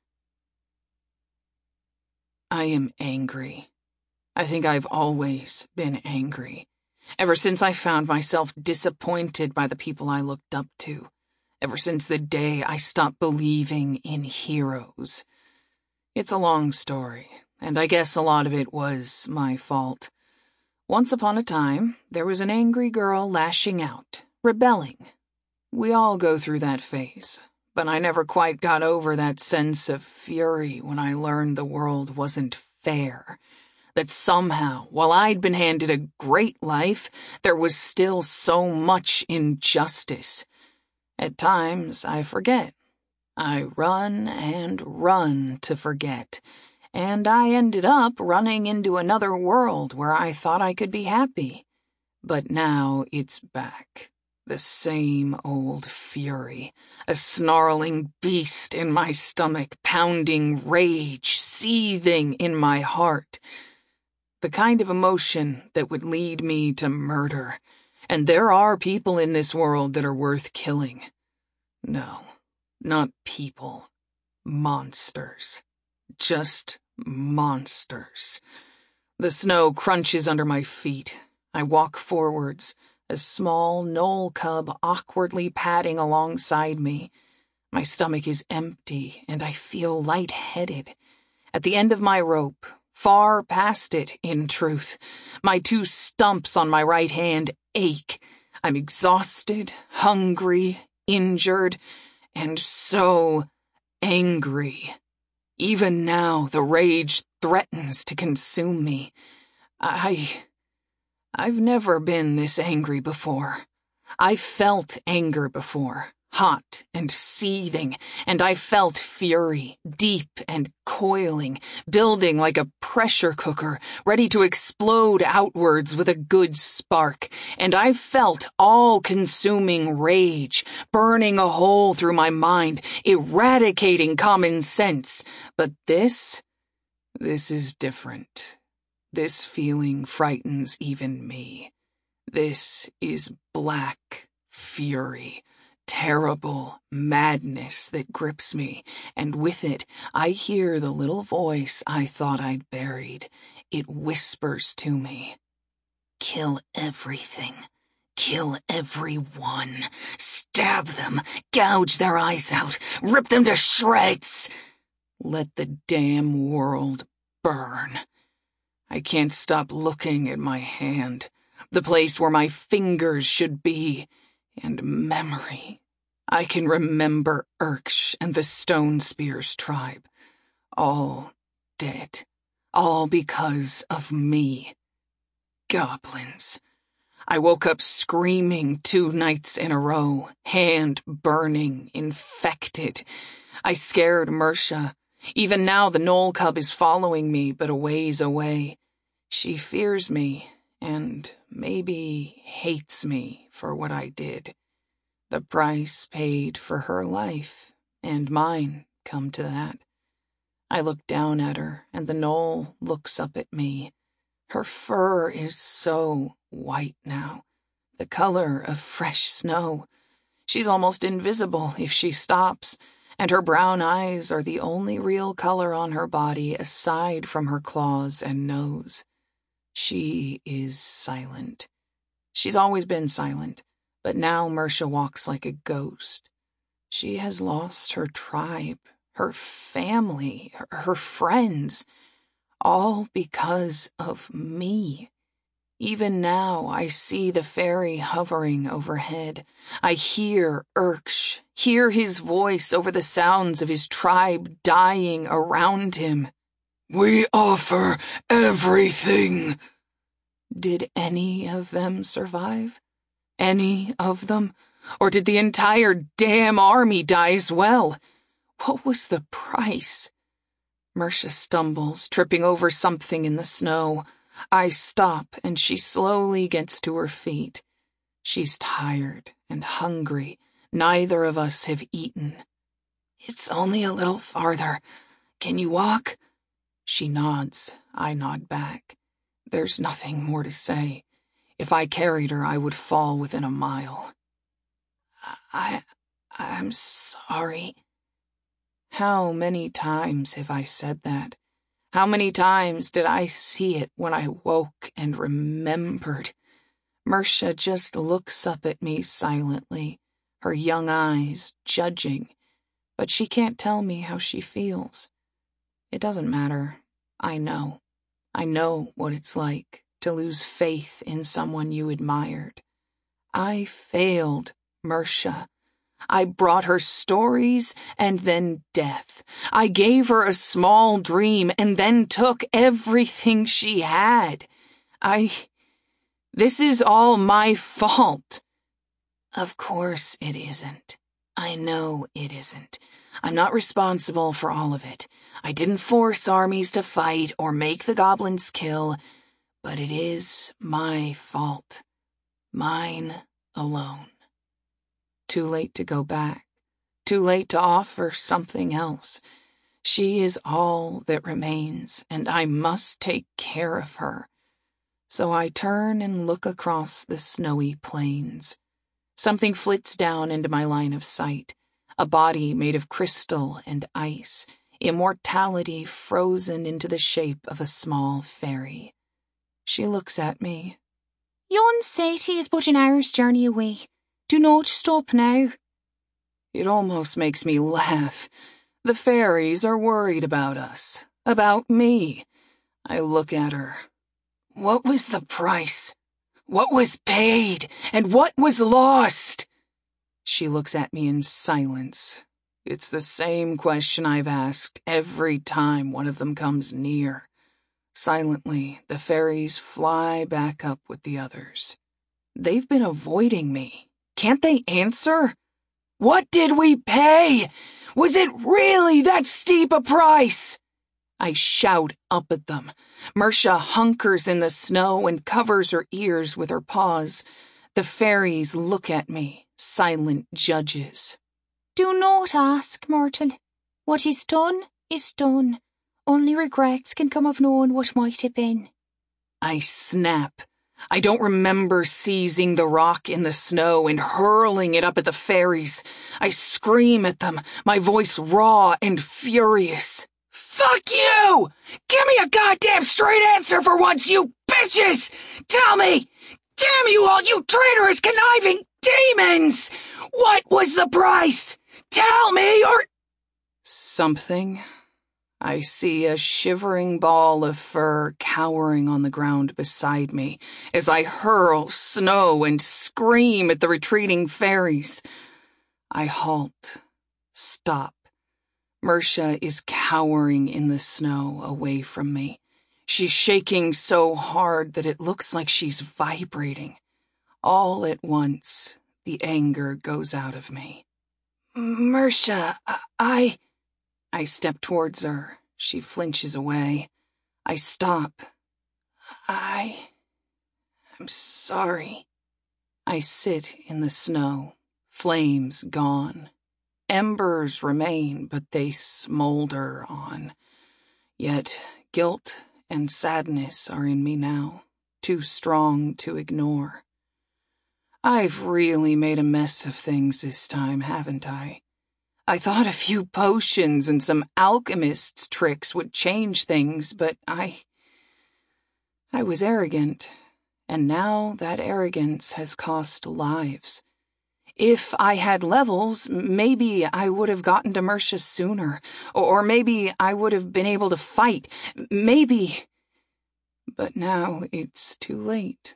I am angry. I think I've always been angry. Ever since I found myself disappointed by the people I looked up to. Ever since the day I stopped believing in heroes. It's a long story, and I guess a lot of it was my fault. Once upon a time, there was an angry girl lashing out, rebelling. We all go through that phase, but I never quite got over that sense of fury when I learned the world wasn't fair. That somehow, while I'd been handed a great life, there was still so much injustice. At times, I forget. I run and run to forget. And I ended up running into another world where I thought I could be happy. But now it's back. The same old fury. A snarling beast in my stomach, pounding rage, seething in my heart. The kind of emotion that would lead me to murder. And there are people in this world that are worth killing. No, not people. Monsters. Just monsters. The snow crunches under my feet. I walk forwards, a small knoll cub awkwardly padding alongside me. My stomach is empty, and I feel lightheaded. At the end of my rope, far past it, in truth, my two stumps on my right hand ache. I'm exhausted, hungry, injured, and so angry. Even now, the rage threatens to consume me. I... I've never been this angry before. I've felt anger before, hot and seething, and I felt fury, deep and coiling, building like a pressure cooker, ready to explode outwards with a good spark, and I felt all-consuming rage, burning a hole through my mind, eradicating common sense. But this... This is different. This feeling frightens even me. This is black fury, terrible madness that grips me, and with it I hear the little voice I thought I'd buried. It whispers to me. Kill everything. Kill everyone. Stab them. Gouge their eyes out. Rip them to shreds. Let the damn world burn. I can't stop looking at my hand, the place where my fingers should be, and memory. I can remember Urksh and the Stone Spears tribe, all dead, all because of me. Goblins. I woke up screaming two nights in a row, hand burning, infected. I scared Mersha. Even now the Knoll Cub is following me, but a ways away. She fears me, and maybe hates me for what I did. The price paid for her life, and mine, come to that. I look down at her, and the Knoll looks up at me. Her fur is so white now, the color of fresh snow. She's almost invisible if she stops, and her brown eyes are the only real color on her body aside from her claws and nose. She is silent. She's always been silent, but now Mersha walks like a ghost. She has lost her tribe, her family, her, her friends, all because of me. Even now I see the fairy hovering overhead. I hear Urksh, hear his voice over the sounds of his tribe dying around him. We offer everything. Did any of them survive? Any of them? Or did the entire damn army die as well? What was the price? Mersha stumbles, tripping over something in the snow. I stop, and she slowly gets to her feet. She's tired and hungry. Neither of us have eaten. It's only a little farther. Can you walk? She nods. I nod back. There's nothing more to say. If I carried her, I would fall within a mile. I... I'm sorry. How many times have I said that? How many times did I see it when I woke and remembered? Mersha just looks up at me silently, her young eyes judging, but she can't tell me how she feels. It doesn't matter. I know. I know what it's like to lose faith in someone you admired. I failed Mersha. I brought her stories and then death. I gave her a small dream and then took everything she had. I... This is all my fault. Of course it isn't. I know it isn't. I'm not responsible for all of it. I didn't force armies to fight or make the goblins kill, but it is my fault. Mine alone. Too late to go back. Too late to offer something else. She is all that remains, and I must take care of her. So I turn and look across the snowy plains. Something flits down into my line of sight. A body made of crystal and ice, immortality frozen into the shape of a small fairy. She looks at me. Yon city is but an hour's journey away. Do not stop now. It almost makes me laugh. The fairies are worried about us, about me. I look at her. What was the price? What was paid? And what was lost? She looks at me in silence. It's the same question I've asked every time one of them comes near. Silently, the fairies fly back up with the others. They've been avoiding me. Can't they answer? What did we pay? Was it really that steep a price? I shout up at them. Mersha hunkers in the snow and covers her ears with her paws. The fairies look at me, silent judges. Do not ask, Myrtle. What is done is done. Only regrets can come of knowing what might have been. I snap. I don't remember seizing the rock in the snow and hurling it up at the fairies. I scream at them, my voice raw and furious. Fuck you! Give me a goddamn straight answer for once, you bitches! Tell me! Damn you all, you traitorous, conniving demons! What was the price? Tell me, or... Something. I see a shivering ball of fur cowering on the ground beside me as I hurl snow and scream at the retreating fairies. I halt. Stop. Mersha is cowering in the snow away from me. She's shaking so hard that it looks like she's vibrating. All at once, the anger goes out of me. Mersha, I... I step towards her. She flinches away. I stop. I... I'm sorry. I sit in the snow. Flames gone. Embers remain, but they smolder on. Yet guilt and sadness are in me now, too strong to ignore. I've really made a mess of things this time, haven't I? I thought a few potions and some alchemist's tricks would change things, but I... I was arrogant, and now that arrogance has cost lives. If I had levels, maybe I would have gotten to Mersha sooner, or maybe I would have been able to fight, maybe... But now it's too late.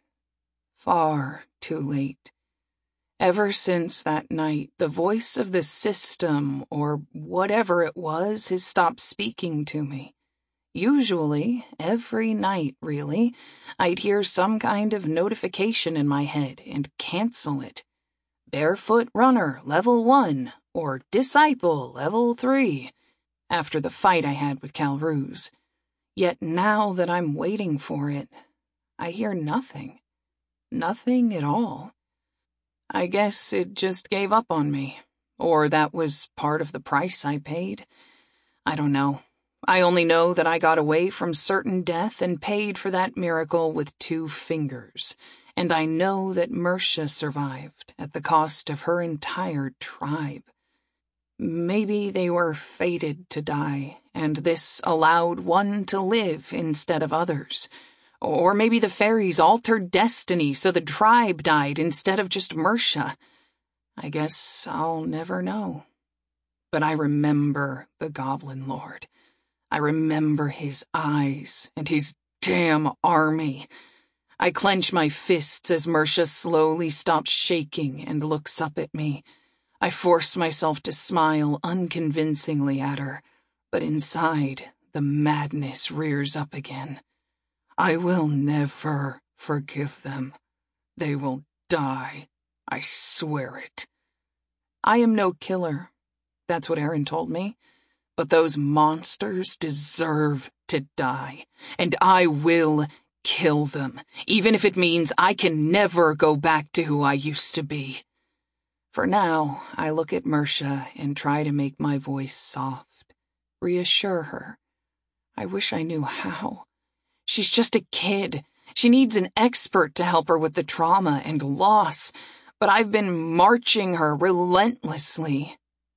Far too late. Ever since that night, the voice of the system, or whatever it was, has stopped speaking to me. Usually, every night, really, I'd hear some kind of notification in my head and cancel it. Barefoot Runner, level one, or Disciple, level three, after the fight I had with Calruz. Yet now that I'm waiting for it, I hear nothing. Nothing at all. I guess it just gave up on me, or that was part of the price I paid. I don't know. I only know that I got away from certain death and paid for that miracle with two fingers, and I know that Mersha survived at the cost of her entire tribe. Maybe they were fated to die, and this allowed one to live instead of others. Or maybe the fairies altered destiny so the tribe died instead of just Mersha. I guess I'll never know. But I remember the Goblin Lord. I remember his eyes and his damn army. I clench my fists as Mersha slowly stops shaking and looks up at me. I force myself to smile unconvincingly at her, but inside, the madness rears up again. I will never forgive them. They will die. I swear it. I am no killer. That's what Aaron told me. But those monsters deserve to die, and I will kill them, even if it means I can never go back to who I used to be. For now, I look at Mersha and try to make my voice soft, reassure her. I wish I knew how. She's just a kid. She needs an expert to help her with the trauma and loss, but I've been marching her relentlessly.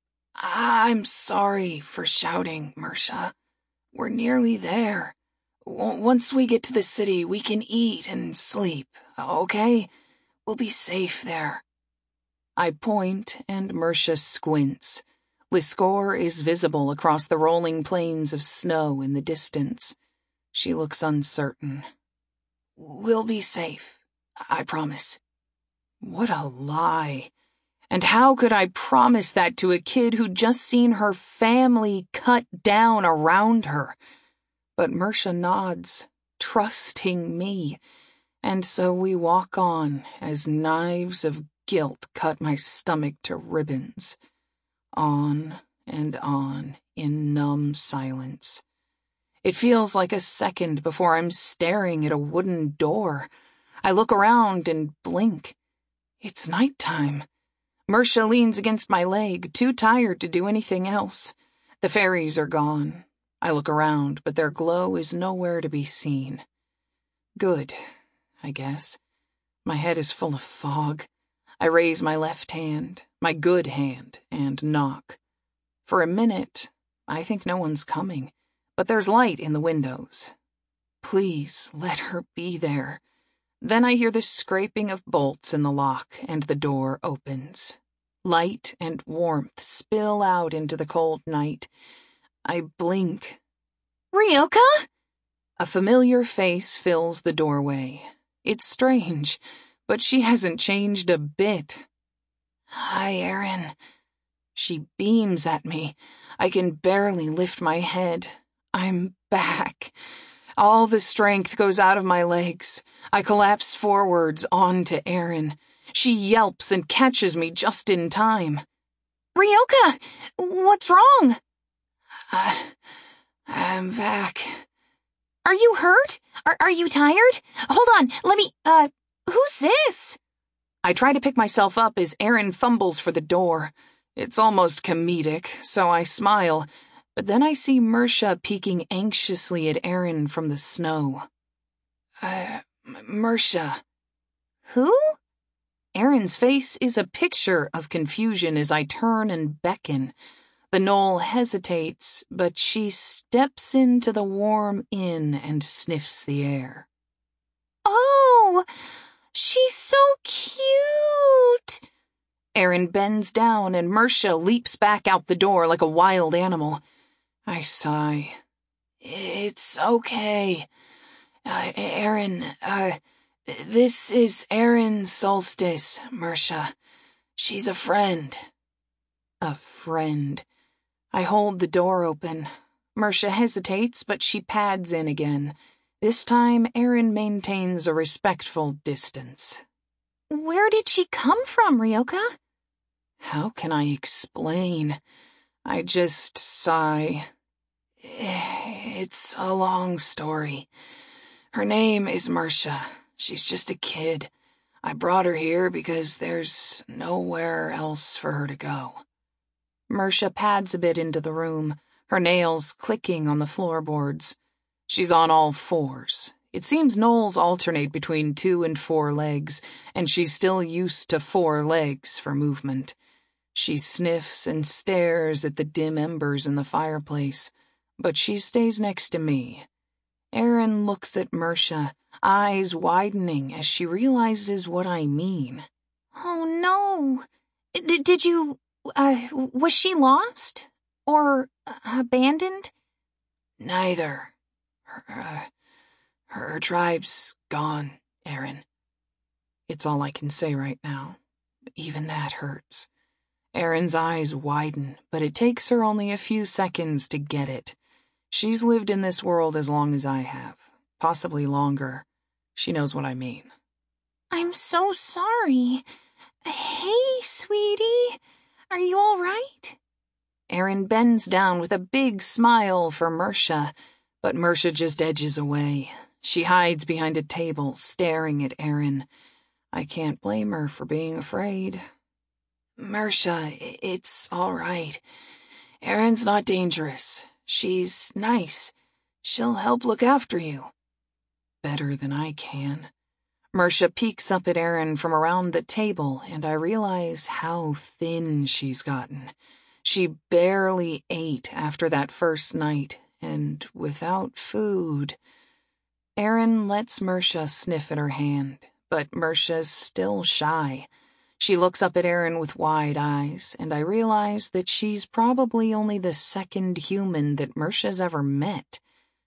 I'm sorry for shouting, Mersha. We're nearly there. W- once we get to the city, we can eat and sleep, okay? We'll be safe there. I point, and Mersha squints. Liskor is visible across the rolling plains of snow in the distance. She looks uncertain. We'll be safe, I promise. What a lie. And how could I promise that to a kid who'd just seen her family cut down around her? But Mersha nods, trusting me, and so we walk on as knives of guilt cut my stomach to ribbons. On and on in numb silence. It feels like a second before I'm staring at a wooden door. I look around and blink. It's nighttime. Mersha leans against my leg, too tired to do anything else. The fairies are gone. I look around, but their glow is nowhere to be seen. Good, I guess. My head is full of fog. I raise my left hand, my good hand, and knock. For a minute, I think no one's coming, but there's light in the windows. Please, let her be there. Then I hear the scraping of bolts in the lock, and the door opens. Light and warmth spill out into the cold night. I blink. Ryoka? A familiar face fills the doorway. It's strange, but she hasn't changed a bit. Hi, Eren. She beams at me. I can barely lift my head. I'm back. All the strength goes out of my legs. I collapse forwards onto Eren. She yelps and catches me just in time. Ryoka, what's wrong? Uh, I'm back. Are you hurt? Are, are you tired? Hold on, let me, uh, who's this? I try to pick myself up as Eren fumbles for the door. It's almost comedic, so I smile, but then I see Mersha peeking anxiously at Eren from the snow. Uh, Mersha. Who? Eren's face is a picture of confusion as I turn and beckon. The gnoll hesitates, but she steps into the warm inn and sniffs the air. Oh, she's so cute. Eren bends down and Mersha leaps back out the door like a wild animal. I sigh. It's okay. Uh, Eren, uh, this is Eren Solstice, Mersha. She's a friend. A friend. I hold the door open. Mersha hesitates, but she pads in again. This time, Eren maintains a respectful distance. Where did she come from, Ryoka? How can I explain? I just sigh. It's a long story. Her name is Mersha. She's just a kid. I brought her here because there's nowhere else for her to go. Mersha pads a bit into the room, her nails clicking on the floorboards. She's on all fours. It seems gnolls alternate between two and four legs, and she's still used to four legs for movement. She sniffs and stares at the dim embers in the fireplace, but she stays next to me. Eren looks at Mersha, eyes widening as she realizes what I mean. Oh no. D- did you, uh, was she lost? Or uh, abandoned? Neither. Her, uh, her tribe's gone, Eren. It's all I can say right now. Even that hurts. Eren's eyes widen, but it takes her only a few seconds to get it. She's lived in this world as long as I have, possibly longer. She knows what I mean. I'm so sorry. Hey, sweetie, are you all right? Eren bends down with a big smile for Mersha, but Mersha just edges away. She hides behind a table, staring at Eren. I can't blame her for being afraid. Mersha, it's all right. Eren's not dangerous. She's nice. She'll help look after you. Better than I can. Mersha peeks up at Eren from around the table, and I realize how thin she's gotten. She barely ate after that first night, and without food. Eren lets Mersha sniff at her hand, but Mersha's still shy. She looks up at Eren with wide eyes, and I realize that she's probably only the second human that Mersha's ever met.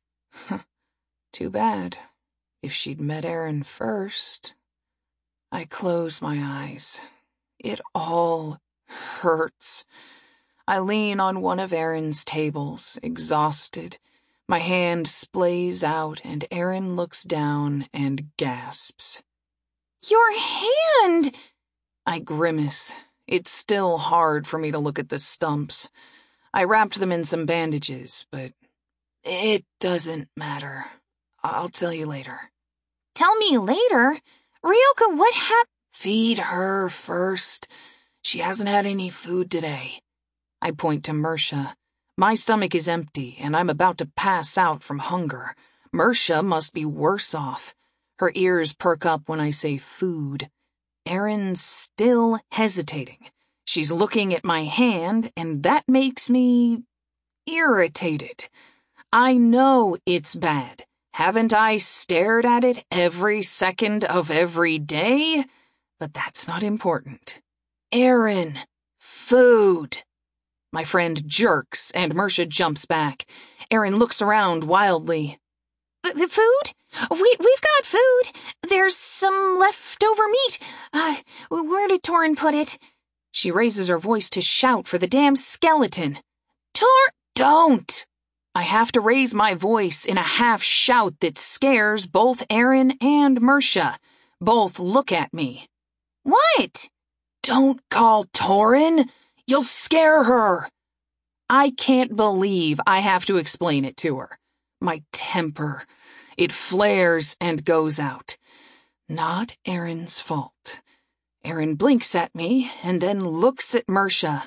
Too bad. If she'd met Eren first. I close my eyes. It all hurts. I lean on one of Eren's tables, exhausted. My hand splays out, and Eren looks down and gasps. Your hand! I grimace. It's still hard for me to look at the stumps. I wrapped them in some bandages, but it doesn't matter. I'll tell you later. Tell me later? Ryoka, what hap- Feed her first. She hasn't had any food today. I point to Mersha. My stomach is empty, and I'm about to pass out from hunger. Mersha must be worse off. Her ears perk up when I say food. Erin's still hesitating. She's looking at my hand, and that makes me irritated. I know it's bad. Haven't I stared at it every second of every day? But that's not important. Erin, food. My friend jerks, and Mersha jumps back. Erin looks around wildly. The food? We, we've got food. There's some leftover meat. Uh, where did Torin put it? She raises her voice to shout for the damn skeleton. Tor- Don't! I have to raise my voice in a half shout that scares both Erin and Mersha. Both look at me. What? Don't call Torin. You'll scare her. I can't believe I have to explain it to her. My temper. It flares and goes out. Not Erin's fault. Erin blinks at me and then looks at Mersha.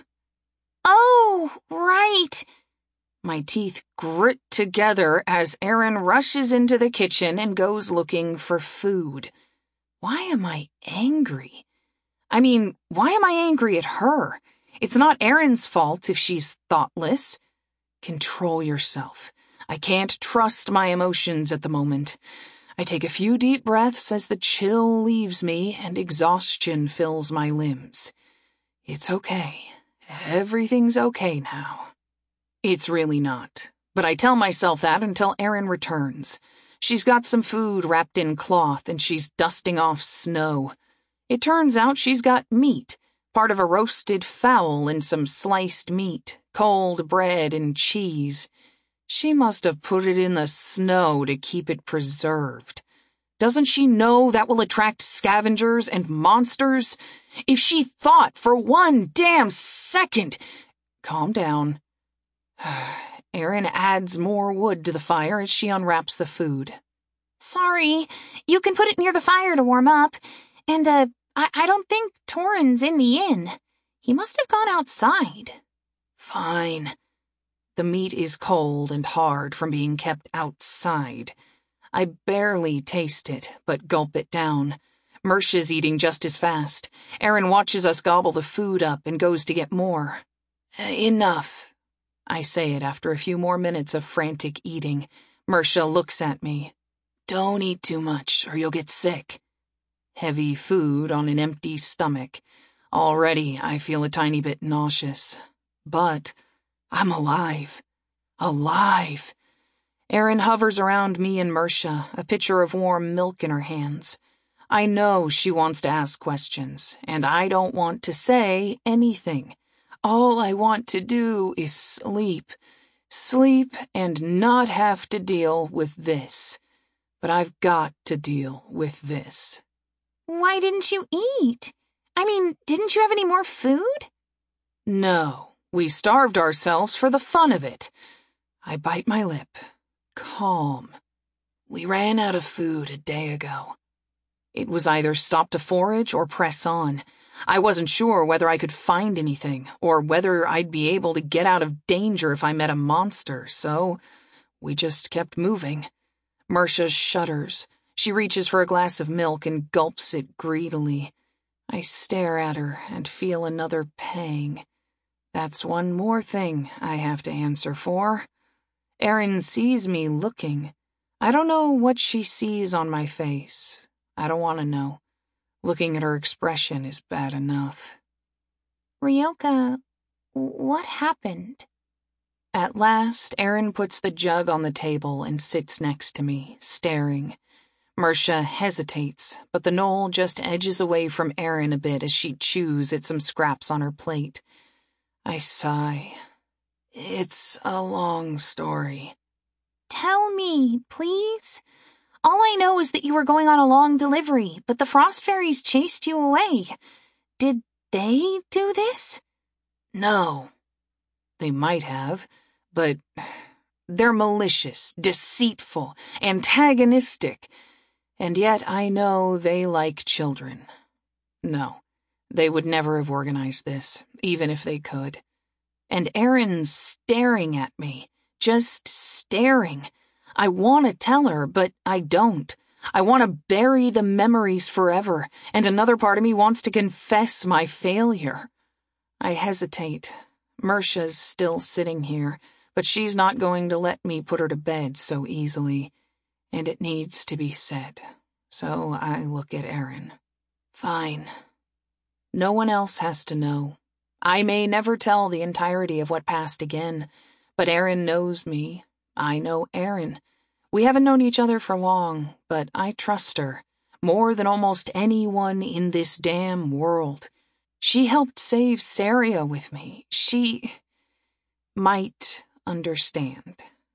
Oh, right. My teeth grit together as Erin rushes into the kitchen and goes looking for food. Why am I angry? I mean, why am I angry at her? It's not Erin's fault if she's thoughtless. Control yourself. I can't trust my emotions at the moment. I take a few deep breaths as the chill leaves me and exhaustion fills my limbs. It's okay. Everything's okay now. It's really not, but I tell myself that until Erin returns. She's got some food wrapped in cloth and she's dusting off snow. It turns out she's got meat, part of a roasted fowl and some sliced meat, cold bread and cheese. She must have put it in the snow to keep it preserved. Doesn't she know that will attract scavengers and monsters? If she thought for one damn second... Calm down. Erin adds more wood to the fire as she unwraps the food. Sorry, you can put it near the fire to warm up. And, uh, I, I don't think Torin's in the inn. He must have gone outside. Fine. The meat is cold and hard from being kept outside. I barely taste it, but gulp it down. Mersha's eating just as fast. Erin watches us gobble the food up and goes to get more. Enough. I say it after a few more minutes of frantic eating. Mersha looks at me. Don't eat too much or you'll get sick. Heavy food on an empty stomach. Already I feel a tiny bit nauseous. But I'm alive. Alive. Erin hovers around me and Mersha, a pitcher of warm milk in her hands. I know she wants to ask questions, and I don't want to say anything. All I want to do is sleep. Sleep and not have to deal with this. But I've got to deal with this. Why didn't you eat? I mean, didn't you have any more food? No. We starved ourselves for the fun of it. I bite my lip. Calm. We ran out of food a day ago. It was either stop to forage or press on. I wasn't sure whether I could find anything, or whether I'd be able to get out of danger if I met a monster, so we just kept moving. Mersha shudders. She reaches for a glass of milk and gulps it greedily. I stare at her and feel another pang. That's one more thing I have to answer for. Erin sees me looking. I don't know what she sees on my face. I don't want to know. Looking at her expression is bad enough. Ryoka, what happened? At last, Erin puts the jug on the table and sits next to me, staring. Mersha hesitates, but the gnoll just edges away from Erin a bit as she chews at some scraps on her plate. I sigh. It's a long story. Tell me, please. All I know is that you were going on a long delivery, but the frost fairies chased you away. Did they do this? No. They might have, but they're malicious, deceitful, antagonistic, and yet I know they like children. No. They would never have organized this, even if they could. And Erin's staring at me, just staring. I want to tell her, but I don't. I want to bury the memories forever, and another part of me wants to confess my failure. I hesitate. Mersha's still sitting here, but she's not going to let me put her to bed so easily. And it needs to be said. So I look at Erin. Fine. No one else has to know. I may never tell the entirety of what passed again, but Erin knows me. I know Erin. We haven't known each other for long, but I trust her, more than almost anyone in this damn world. She helped save Saria with me. She might understand.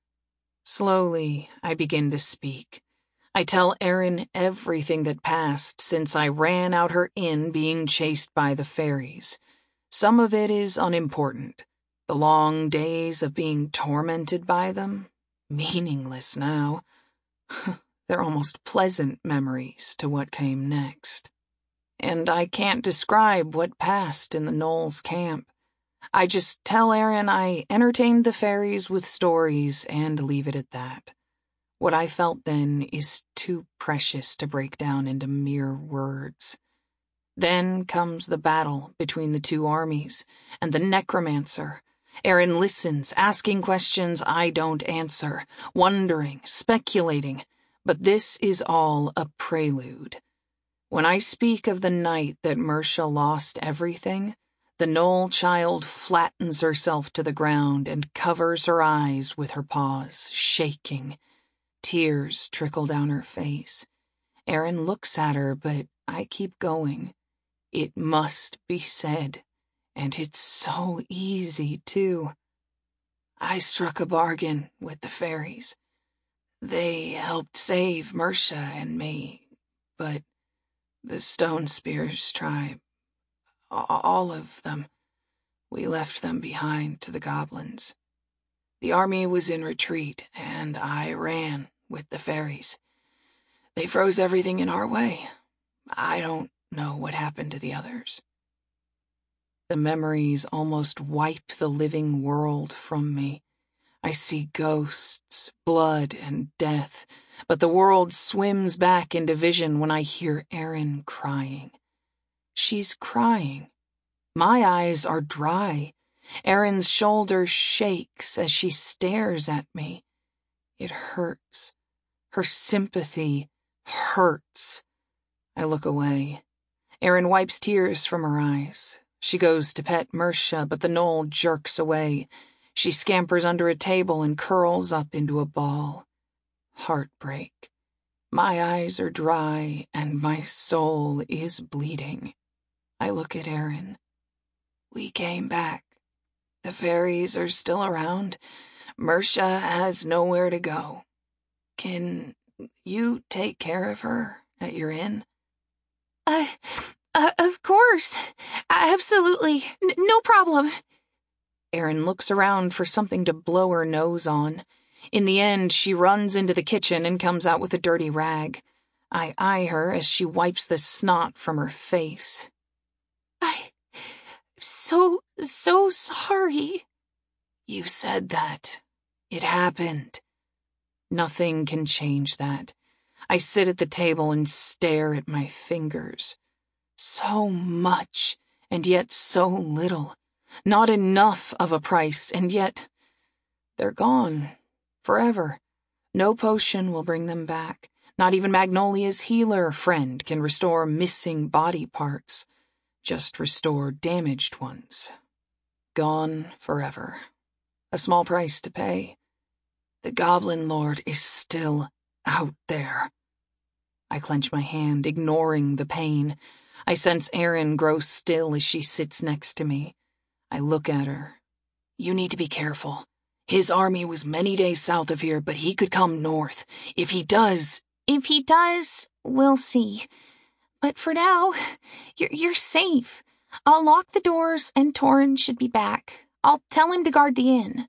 Slowly, I begin to speak. I tell Erin everything that passed since I ran out her inn being chased by the fairies. Some of it is unimportant. The long days of being tormented by them, meaningless now. They're almost pleasant memories to what came next. And I can't describe what passed in the Knowles camp. I just tell Erin I entertained the fairies with stories and leave it at that. What I felt then is too precious to break down into mere words. Then comes the battle between the two armies, and the necromancer. Erin listens, asking questions I don't answer, wondering, speculating, but this is all a prelude. When I speak of the night that Mersha lost everything, the Knoll child flattens herself to the ground and covers her eyes with her paws, shaking. Tears trickle down her face. Erin looks at her, but I keep going. It must be said, and it's so easy, too. I struck a bargain with the fairies. They helped save Mersha and me, but the Stone Spears tribe, all of them, we left them behind to the goblins. The army was in retreat, and I ran with the fairies. They froze everything in our way. I don't know what happened to the others. The memories almost wipe the living world from me. I see ghosts, blood, and death, but the world swims back into vision when I hear Erin crying. She's crying. My eyes are dry. Erin's shoulder shakes as she stares at me. It hurts. Her sympathy hurts. I look away. Erin wipes tears from her eyes. She goes to pet Mersha, but the Knoll jerks away. She scampers under a table and curls up into a ball. Heartbreak. My eyes are dry and my soul is bleeding. I look at Erin. We came back. The fairies are still around. Mersha has nowhere to go. Can you take care of her at your inn? Uh, uh of course. Absolutely. N- no problem. Erin looks around for something to blow her nose on. In the end, she runs into the kitchen and comes out with a dirty rag. I eye her as she wipes the snot from her face. I'm so, so sorry. You said that. It happened. Nothing can change that. I sit at the table and stare at my fingers. So much, and yet so little. Not enough of a price, and yet they're gone. Forever. No potion will bring them back. Not even Magnolia's healer friend can restore missing body parts. Just restore damaged ones. Gone forever. A small price to pay. The Goblin Lord is still out there. I clench my hand, ignoring the pain. I sense Erin grow still as she sits next to me. I look at her. You need to be careful. His army was many days south of here, but he could come north. If he does... If he does, we'll see. But for now, you're, you're safe. I'll lock the doors and Torrin should be back. I'll tell him to guard the inn.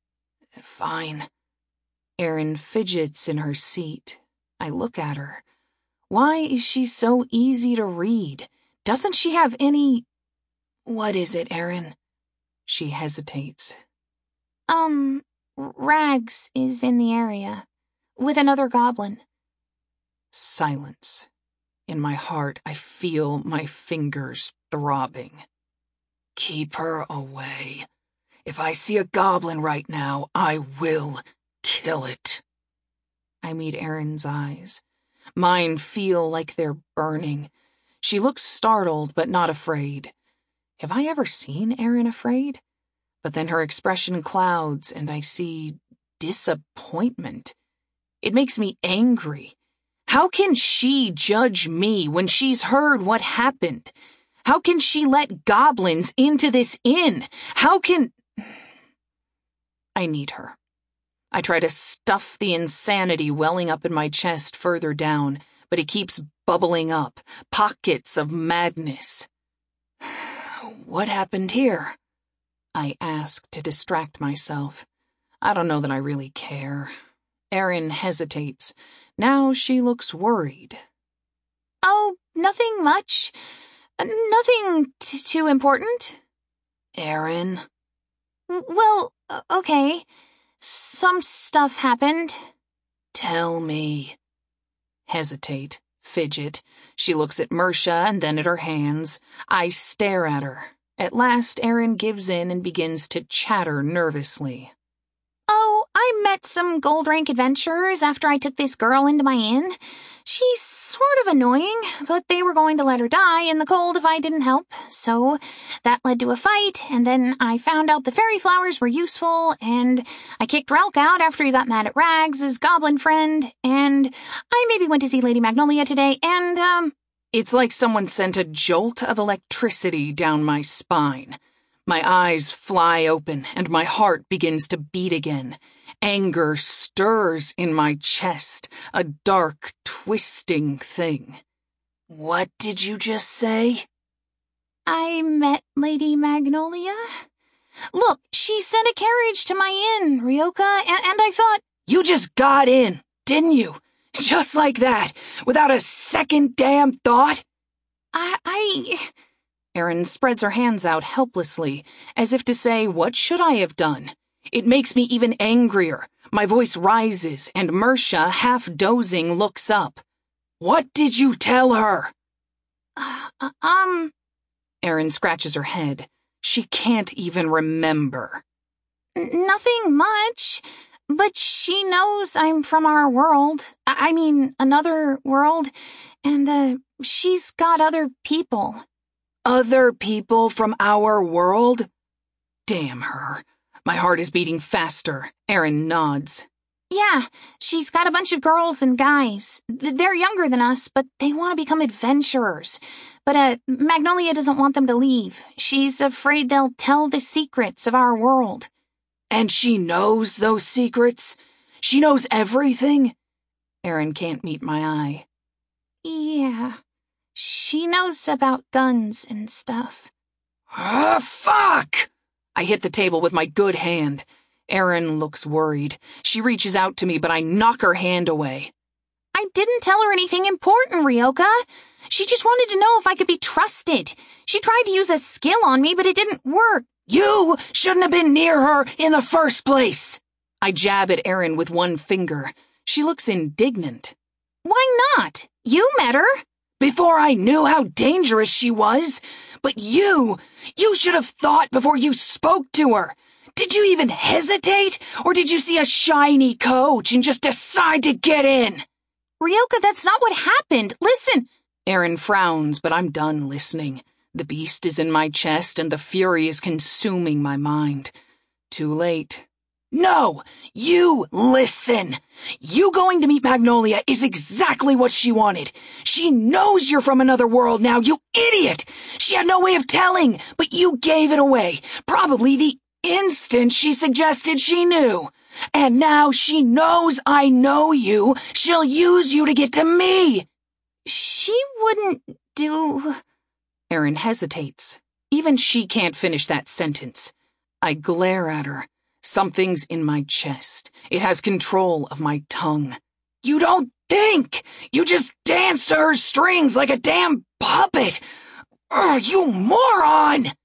Fine. Erin fidgets in her seat. I look at her. Why is she so easy to read? Doesn't she have any... What is it, Erin? She hesitates. Um, Rags is in the area, with another goblin. Silence. In my heart, I feel my fingers throbbing. Keep her away. If I see a goblin right now, I will kill it. I meet Erin's eyes. Mine feel like they're burning. She looks startled, but not afraid. Have I ever seen Erin afraid? But then her expression clouds, and I see disappointment. It makes me angry. How can she judge me when she's heard what happened? How can she let goblins into this inn? How can... I need her. I try to stuff the insanity welling up in my chest further down, but it keeps bubbling up, pockets of madness. What happened here? I ask to distract myself. I don't know that I really care. Erin hesitates. Now she looks worried. Oh, nothing much. Nothing t- too important. Erin? Well, okay. Some stuff happened. Tell me. Hesitate. Fidget. She looks at Mersha and then at her hands. I stare at her. At last, Erin gives in and begins to chatter nervously. Oh, I met some gold rank adventurers after I took this girl into my inn. She's sort of annoying, but they were going to let her die in the cold if I didn't help. So that led to a fight, and then I found out the fairy flowers were useful, and I kicked Relk out after he got mad at Rags, his goblin friend, and I maybe went to see Lady Magnolia today, and, um... It's like someone sent a jolt of electricity down my spine. My eyes fly open, and my heart begins to beat again. Anger stirs in my chest, a dark, twisting thing. What did you just say? I met Lady Magnolia. Look, she sent a carriage to my inn, Ryoka, and, and I thought... You just got in, didn't you? Just like that, without a second damn thought? I... I... Erin spreads her hands out helplessly, as if to say, what should I have done? It makes me even angrier. My voice rises, and Mersha, half dozing, looks up. What did you tell her? Uh, um... Erin scratches her head. She can't even remember. Nothing much, but she knows I'm from our world. I, I mean, another world, and, uh, she's got other people. Other people from our world? Damn her. My heart is beating faster. Erin nods. Yeah, she's got a bunch of girls and guys. They're younger than us, but they want to become adventurers. But, uh, Magnolia doesn't want them to leave. She's afraid they'll tell the secrets of our world. And she knows those secrets? She knows everything? Erin can't meet my eye. Yeah, she knows about guns and stuff. Ah, fuck! I hit the table with my good hand. Erin looks worried. She reaches out to me, but I knock her hand away. I didn't tell her anything important, Ryoka. She just wanted to know if I could be trusted. She tried to use a skill on me, but it didn't work. You shouldn't have been near her in the first place. I jab at Erin with one finger. She looks indignant. Why not? You met her. Before I knew how dangerous she was. But you, you should have thought before you spoke to her. Did you even hesitate? Or did you see a shiny coach and just decide to get in? Ryoka, that's not what happened. Listen. Erin frowns, but I'm done listening. The beast is in my chest and the fury is consuming my mind. Too late. No, you listen. You going to meet Magnolia is exactly what she wanted. She knows you're from another world now, you idiot. She had no way of telling, but you gave it away. Probably the instant she suggested she knew. And now she knows I know you. She'll use you to get to me. She wouldn't do... Erin hesitates. Even she can't finish that sentence. I glare at her. Something's in my chest. It has control of my tongue. You don't think! You just dance to her strings like a damn puppet! Ugh, you moron!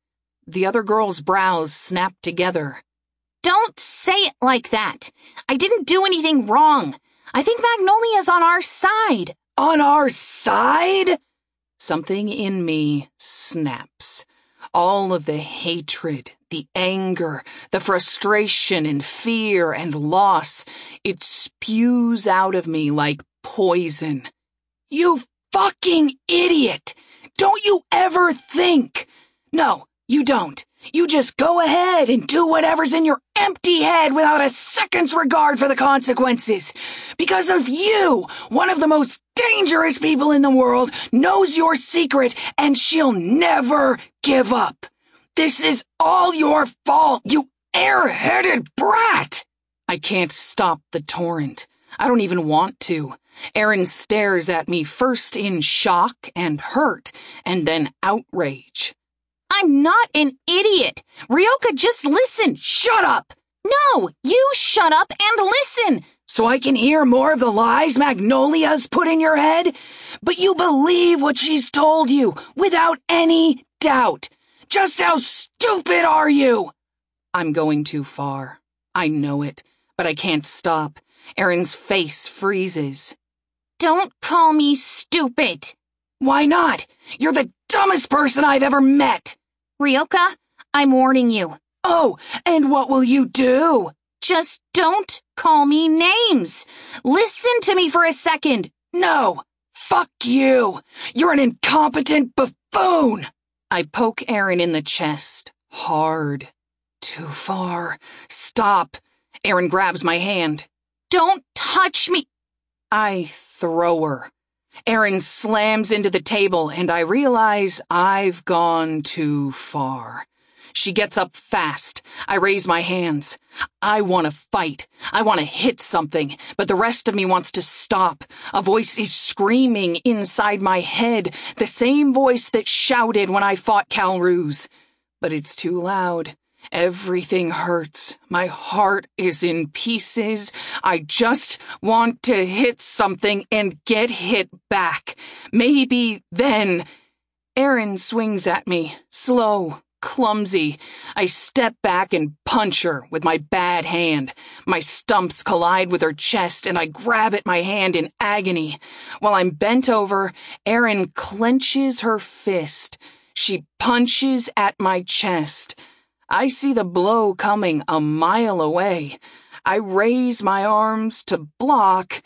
The other girl's brows snapped together. Don't say it like that. I didn't do anything wrong. I think Magnolia's on our side. On our side? Something in me snaps. All of the hatred, the anger, the frustration and fear and loss, it spews out of me like poison. You fucking idiot! Don't you ever think? No, you don't. You just go ahead and do whatever's in your empty head without a second's regard for the consequences. Because of you, one of the most dangerous people in the world knows your secret and she'll never give up. This is all your fault, you airheaded brat! I can't stop the torrent. I don't even want to. Erin stares at me first in shock and hurt, and then outrage. I'm not an idiot. Ryoka, just listen. Shut up! No, you shut up and listen. So I can hear more of the lies Magnolia's put in your head? But you believe what she's told you, without any doubt. Just how stupid are you? I'm going too far. I know it, but I can't stop. Erin's face freezes. Don't call me stupid. Why not? You're the dumbest person I've ever met. Ryoka, I'm warning you. Oh, and what will you do? Just don't call me names. Listen to me for a second. No, fuck you. You're an incompetent buffoon. I poke Erin in the chest, hard. Too far. Stop. Erin grabs my hand. Don't touch me. I throw her. Erin slams into the table, and I realize I've gone too far. She gets up fast. I raise my hands. I want to fight. I want to hit something, but the rest of me wants to stop. A voice is screaming inside my head, the same voice that shouted when I fought Calruz. But it's too loud. Everything hurts. My heart is in pieces. I just want to hit something and get hit back. Maybe then. Erin swings at me, slow, clumsy. I step back and punch her with my bad hand. My stumps collide with her chest and I grab at my hand in agony. While I'm bent over, Erin clenches her fist. She punches at my chest. I see the blow coming a mile away. I raise my arms to block.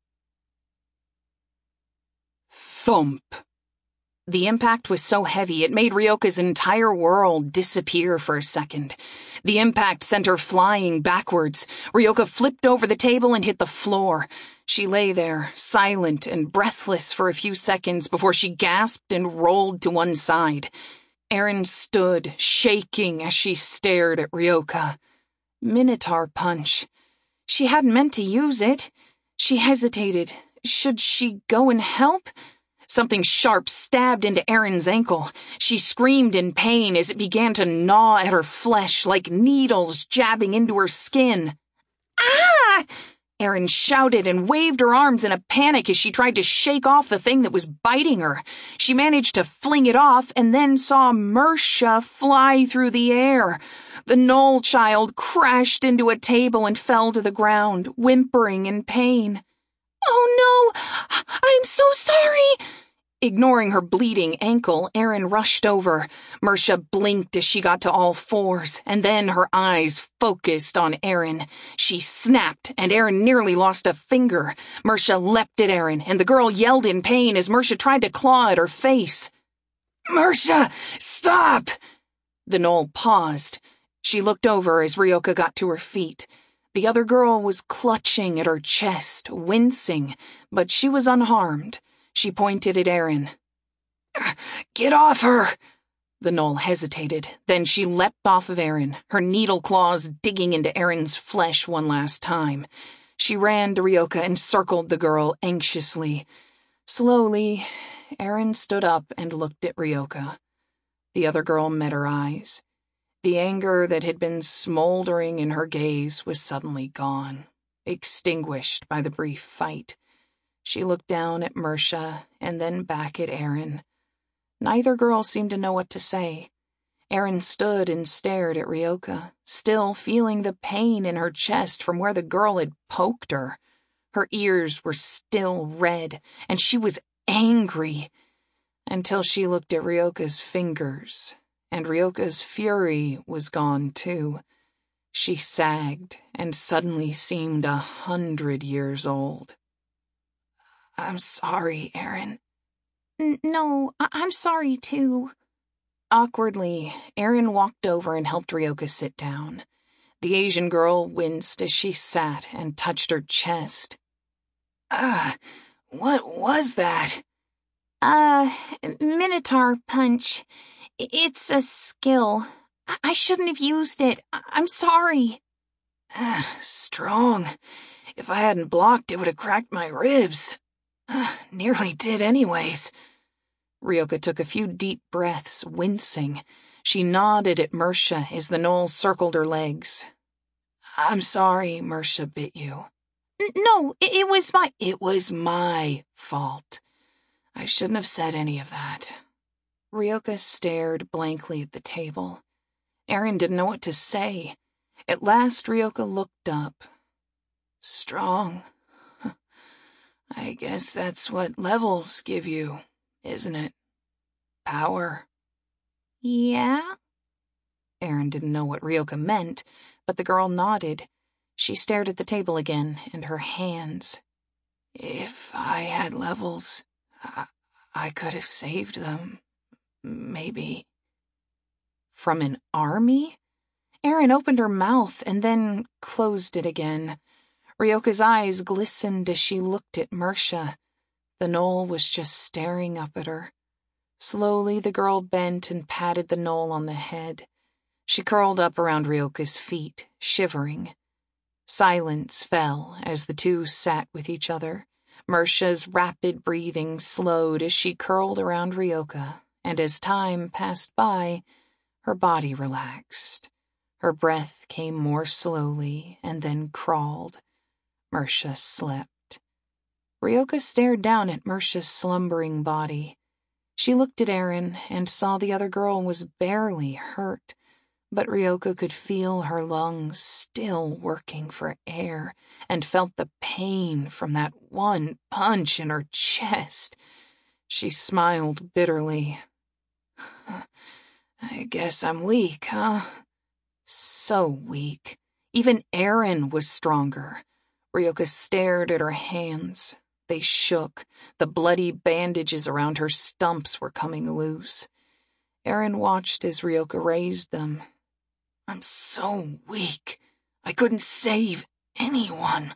Thump. The impact was so heavy it made Ryoka's entire world disappear for a second. The impact sent her flying backwards. Ryoka flipped over the table and hit the floor. She lay there, silent and breathless for a few seconds before she gasped and rolled to one side. Erin stood, shaking as she stared at Ryoka. Minotaur punch. She hadn't meant to use it. She hesitated. Should she go and help? Something sharp stabbed into Erin's ankle. She screamed in pain as it began to gnaw at her flesh like needles jabbing into her skin. Ah! Erin shouted and waved her arms in a panic as she tried to shake off the thing that was biting her. She managed to fling it off and then saw Mersha fly through the air. The Knoll child crashed into a table and fell to the ground, whimpering in pain. Oh no! I'm so sorry! Ignoring her bleeding ankle, Erin rushed over. Mersha blinked as she got to all fours, and then her eyes focused on Erin. She snapped, and Erin nearly lost a finger. Mersha leapt at Erin, and the girl yelled in pain as Mersha tried to claw at her face. Mersha, stop! The Knoll paused. She looked over as Ryoka got to her feet. The other girl was clutching at her chest, wincing, but she was unharmed. She pointed at Erin. Get off her! The Knoll hesitated. Then she leapt off of Erin, her needle claws digging into Erin's flesh one last time. She ran to Ryoka and circled the girl anxiously. Slowly, Erin stood up and looked at Ryoka. The other girl met her eyes. The anger that had been smoldering in her gaze was suddenly gone, extinguished by the brief fight. She looked down at Mersha and then back at Erin. Neither girl seemed to know what to say. Erin stood and stared at Ryoka, still feeling the pain in her chest from where the girl had poked her. Her ears were still red, and she was angry, until she looked at Ryoka's fingers, and Ryoka's fury was gone too. She sagged and suddenly seemed a hundred years old. "I'm sorry, Erin." N- no, I- I'm sorry too. Awkwardly, Erin walked over and helped Ryoka sit down. The Asian girl winced as she sat and touched her chest. Ah, uh, what was that? Uh, Minotaur punch. It's a skill. I, I shouldn't have used it. I- I'm sorry. Uh, strong. If I hadn't blocked, it would have cracked my ribs. Uh, nearly did anyways. Ryoka took a few deep breaths, wincing. She nodded at Mersha as the gnoll circled her legs. "I'm sorry Mersha bit you." N- no, it, it was my... It was my fault. I shouldn't have said any of that. Ryoka stared blankly at the table. Erin didn't know what to say. At last Ryoka looked up. "Strong. I guess that's what levels give you, isn't it? Power." Yeah? Erin didn't know what Ryoka meant, but the girl nodded. She stared at the table again, and her hands. "If I had levels, I, I could have saved them. Maybe." From an army? Erin opened her mouth and then closed it again. Ryoka's eyes glistened as she looked at Mersha. The gnoll was just staring up at her. Slowly the girl bent and patted the gnoll on the head. She curled up around Ryoka's feet, shivering. Silence fell as the two sat with each other. Mersha's rapid breathing slowed as she curled around Ryoka, and as time passed by, her body relaxed. Her breath came more slowly and then crawled. Mersha slept. Ryoka stared down at Mersha's slumbering body. She looked at Erin and saw the other girl was barely hurt, but Ryoka could feel her lungs still working for air and felt the pain from that one punch in her chest. She smiled bitterly. "I guess I'm weak, huh?" So weak. Even Erin was stronger. Ryoka stared at her hands. They shook. The bloody bandages around her stumps were coming loose. Erin watched as Ryoka raised them. "I'm so weak. I couldn't save anyone.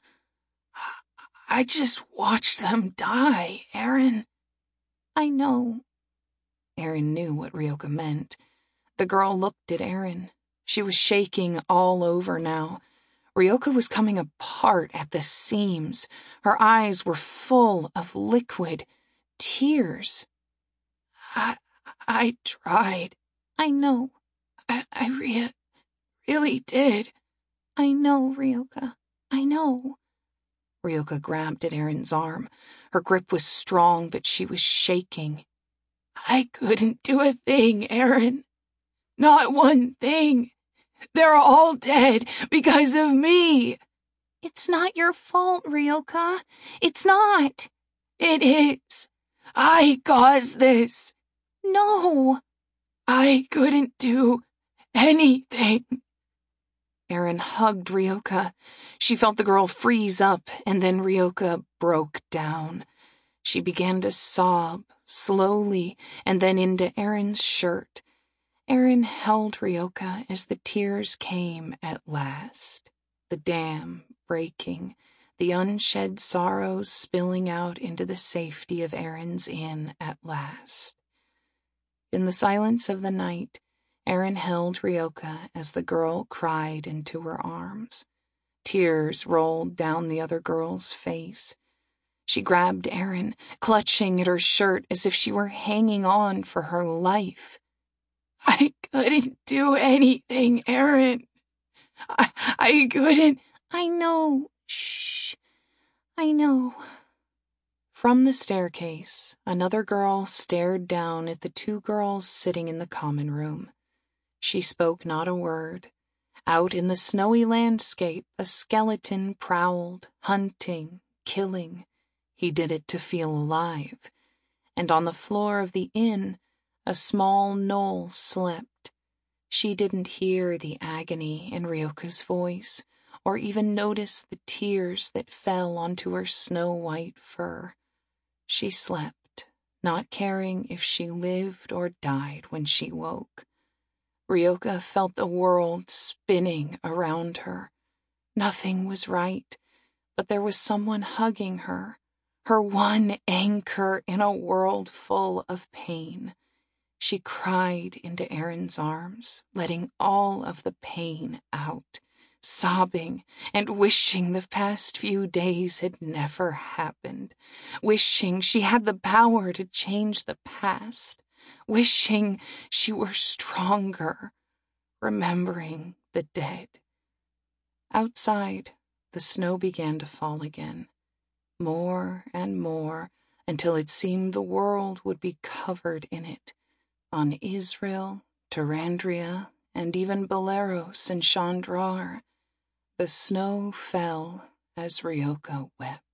I just watched them die, Erin." I know. Erin knew what Ryoka meant. The girl looked at Erin. She was shaking all over now. Ryoka was coming apart at the seams. Her eyes were full of liquid tears. I, I tried. I know. I, I re- really did. I know, Ryoka. I know. Ryoka grabbed at Erin's arm. Her grip was strong, but she was shaking. "I couldn't do a thing, Erin. Not one thing. They're all dead because of me." It's not your fault, Ryoka. It's not. "It is. I caused this." No. "I couldn't do anything." Erin hugged Ryoka. She felt the girl freeze up, and then Ryoka broke down. She began to sob, slowly, and then into Erin's shirt. Erin held Ryoka as the tears came at last. The dam breaking, the unshed sorrows spilling out into the safety of Erin's inn at last. In the silence of the night, Erin held Ryoka as the girl cried into her arms. Tears rolled down the other girl's face. She grabbed Erin, clutching at her shirt as if she were hanging on for her life. "I couldn't do anything, Erin. I, I couldn't." I know. Shh. I know. From the staircase, another girl stared down at the two girls sitting in the common room. She spoke not a word. Out in the snowy landscape, a skeleton prowled, hunting, killing. He did it to feel alive. And on the floor of the inn, a small knoll slept. She didn't hear the agony in Ryoka's voice, or even notice the tears that fell onto her snow-white fur. She slept, not caring if she lived or died when she woke. Ryoka felt the world spinning around her. Nothing was right, but there was someone hugging her, her one anchor in a world full of pain. She cried into Aaron's arms, letting all of the pain out, sobbing and wishing the past few days had never happened, wishing she had the power to change the past, wishing she were stronger, remembering the dead. Outside, the snow began to fall again, more and more, until it seemed the world would be covered in it. On Israel, Tarandria, and even Beleros and Chandrar, the snow fell as Ryoka wept.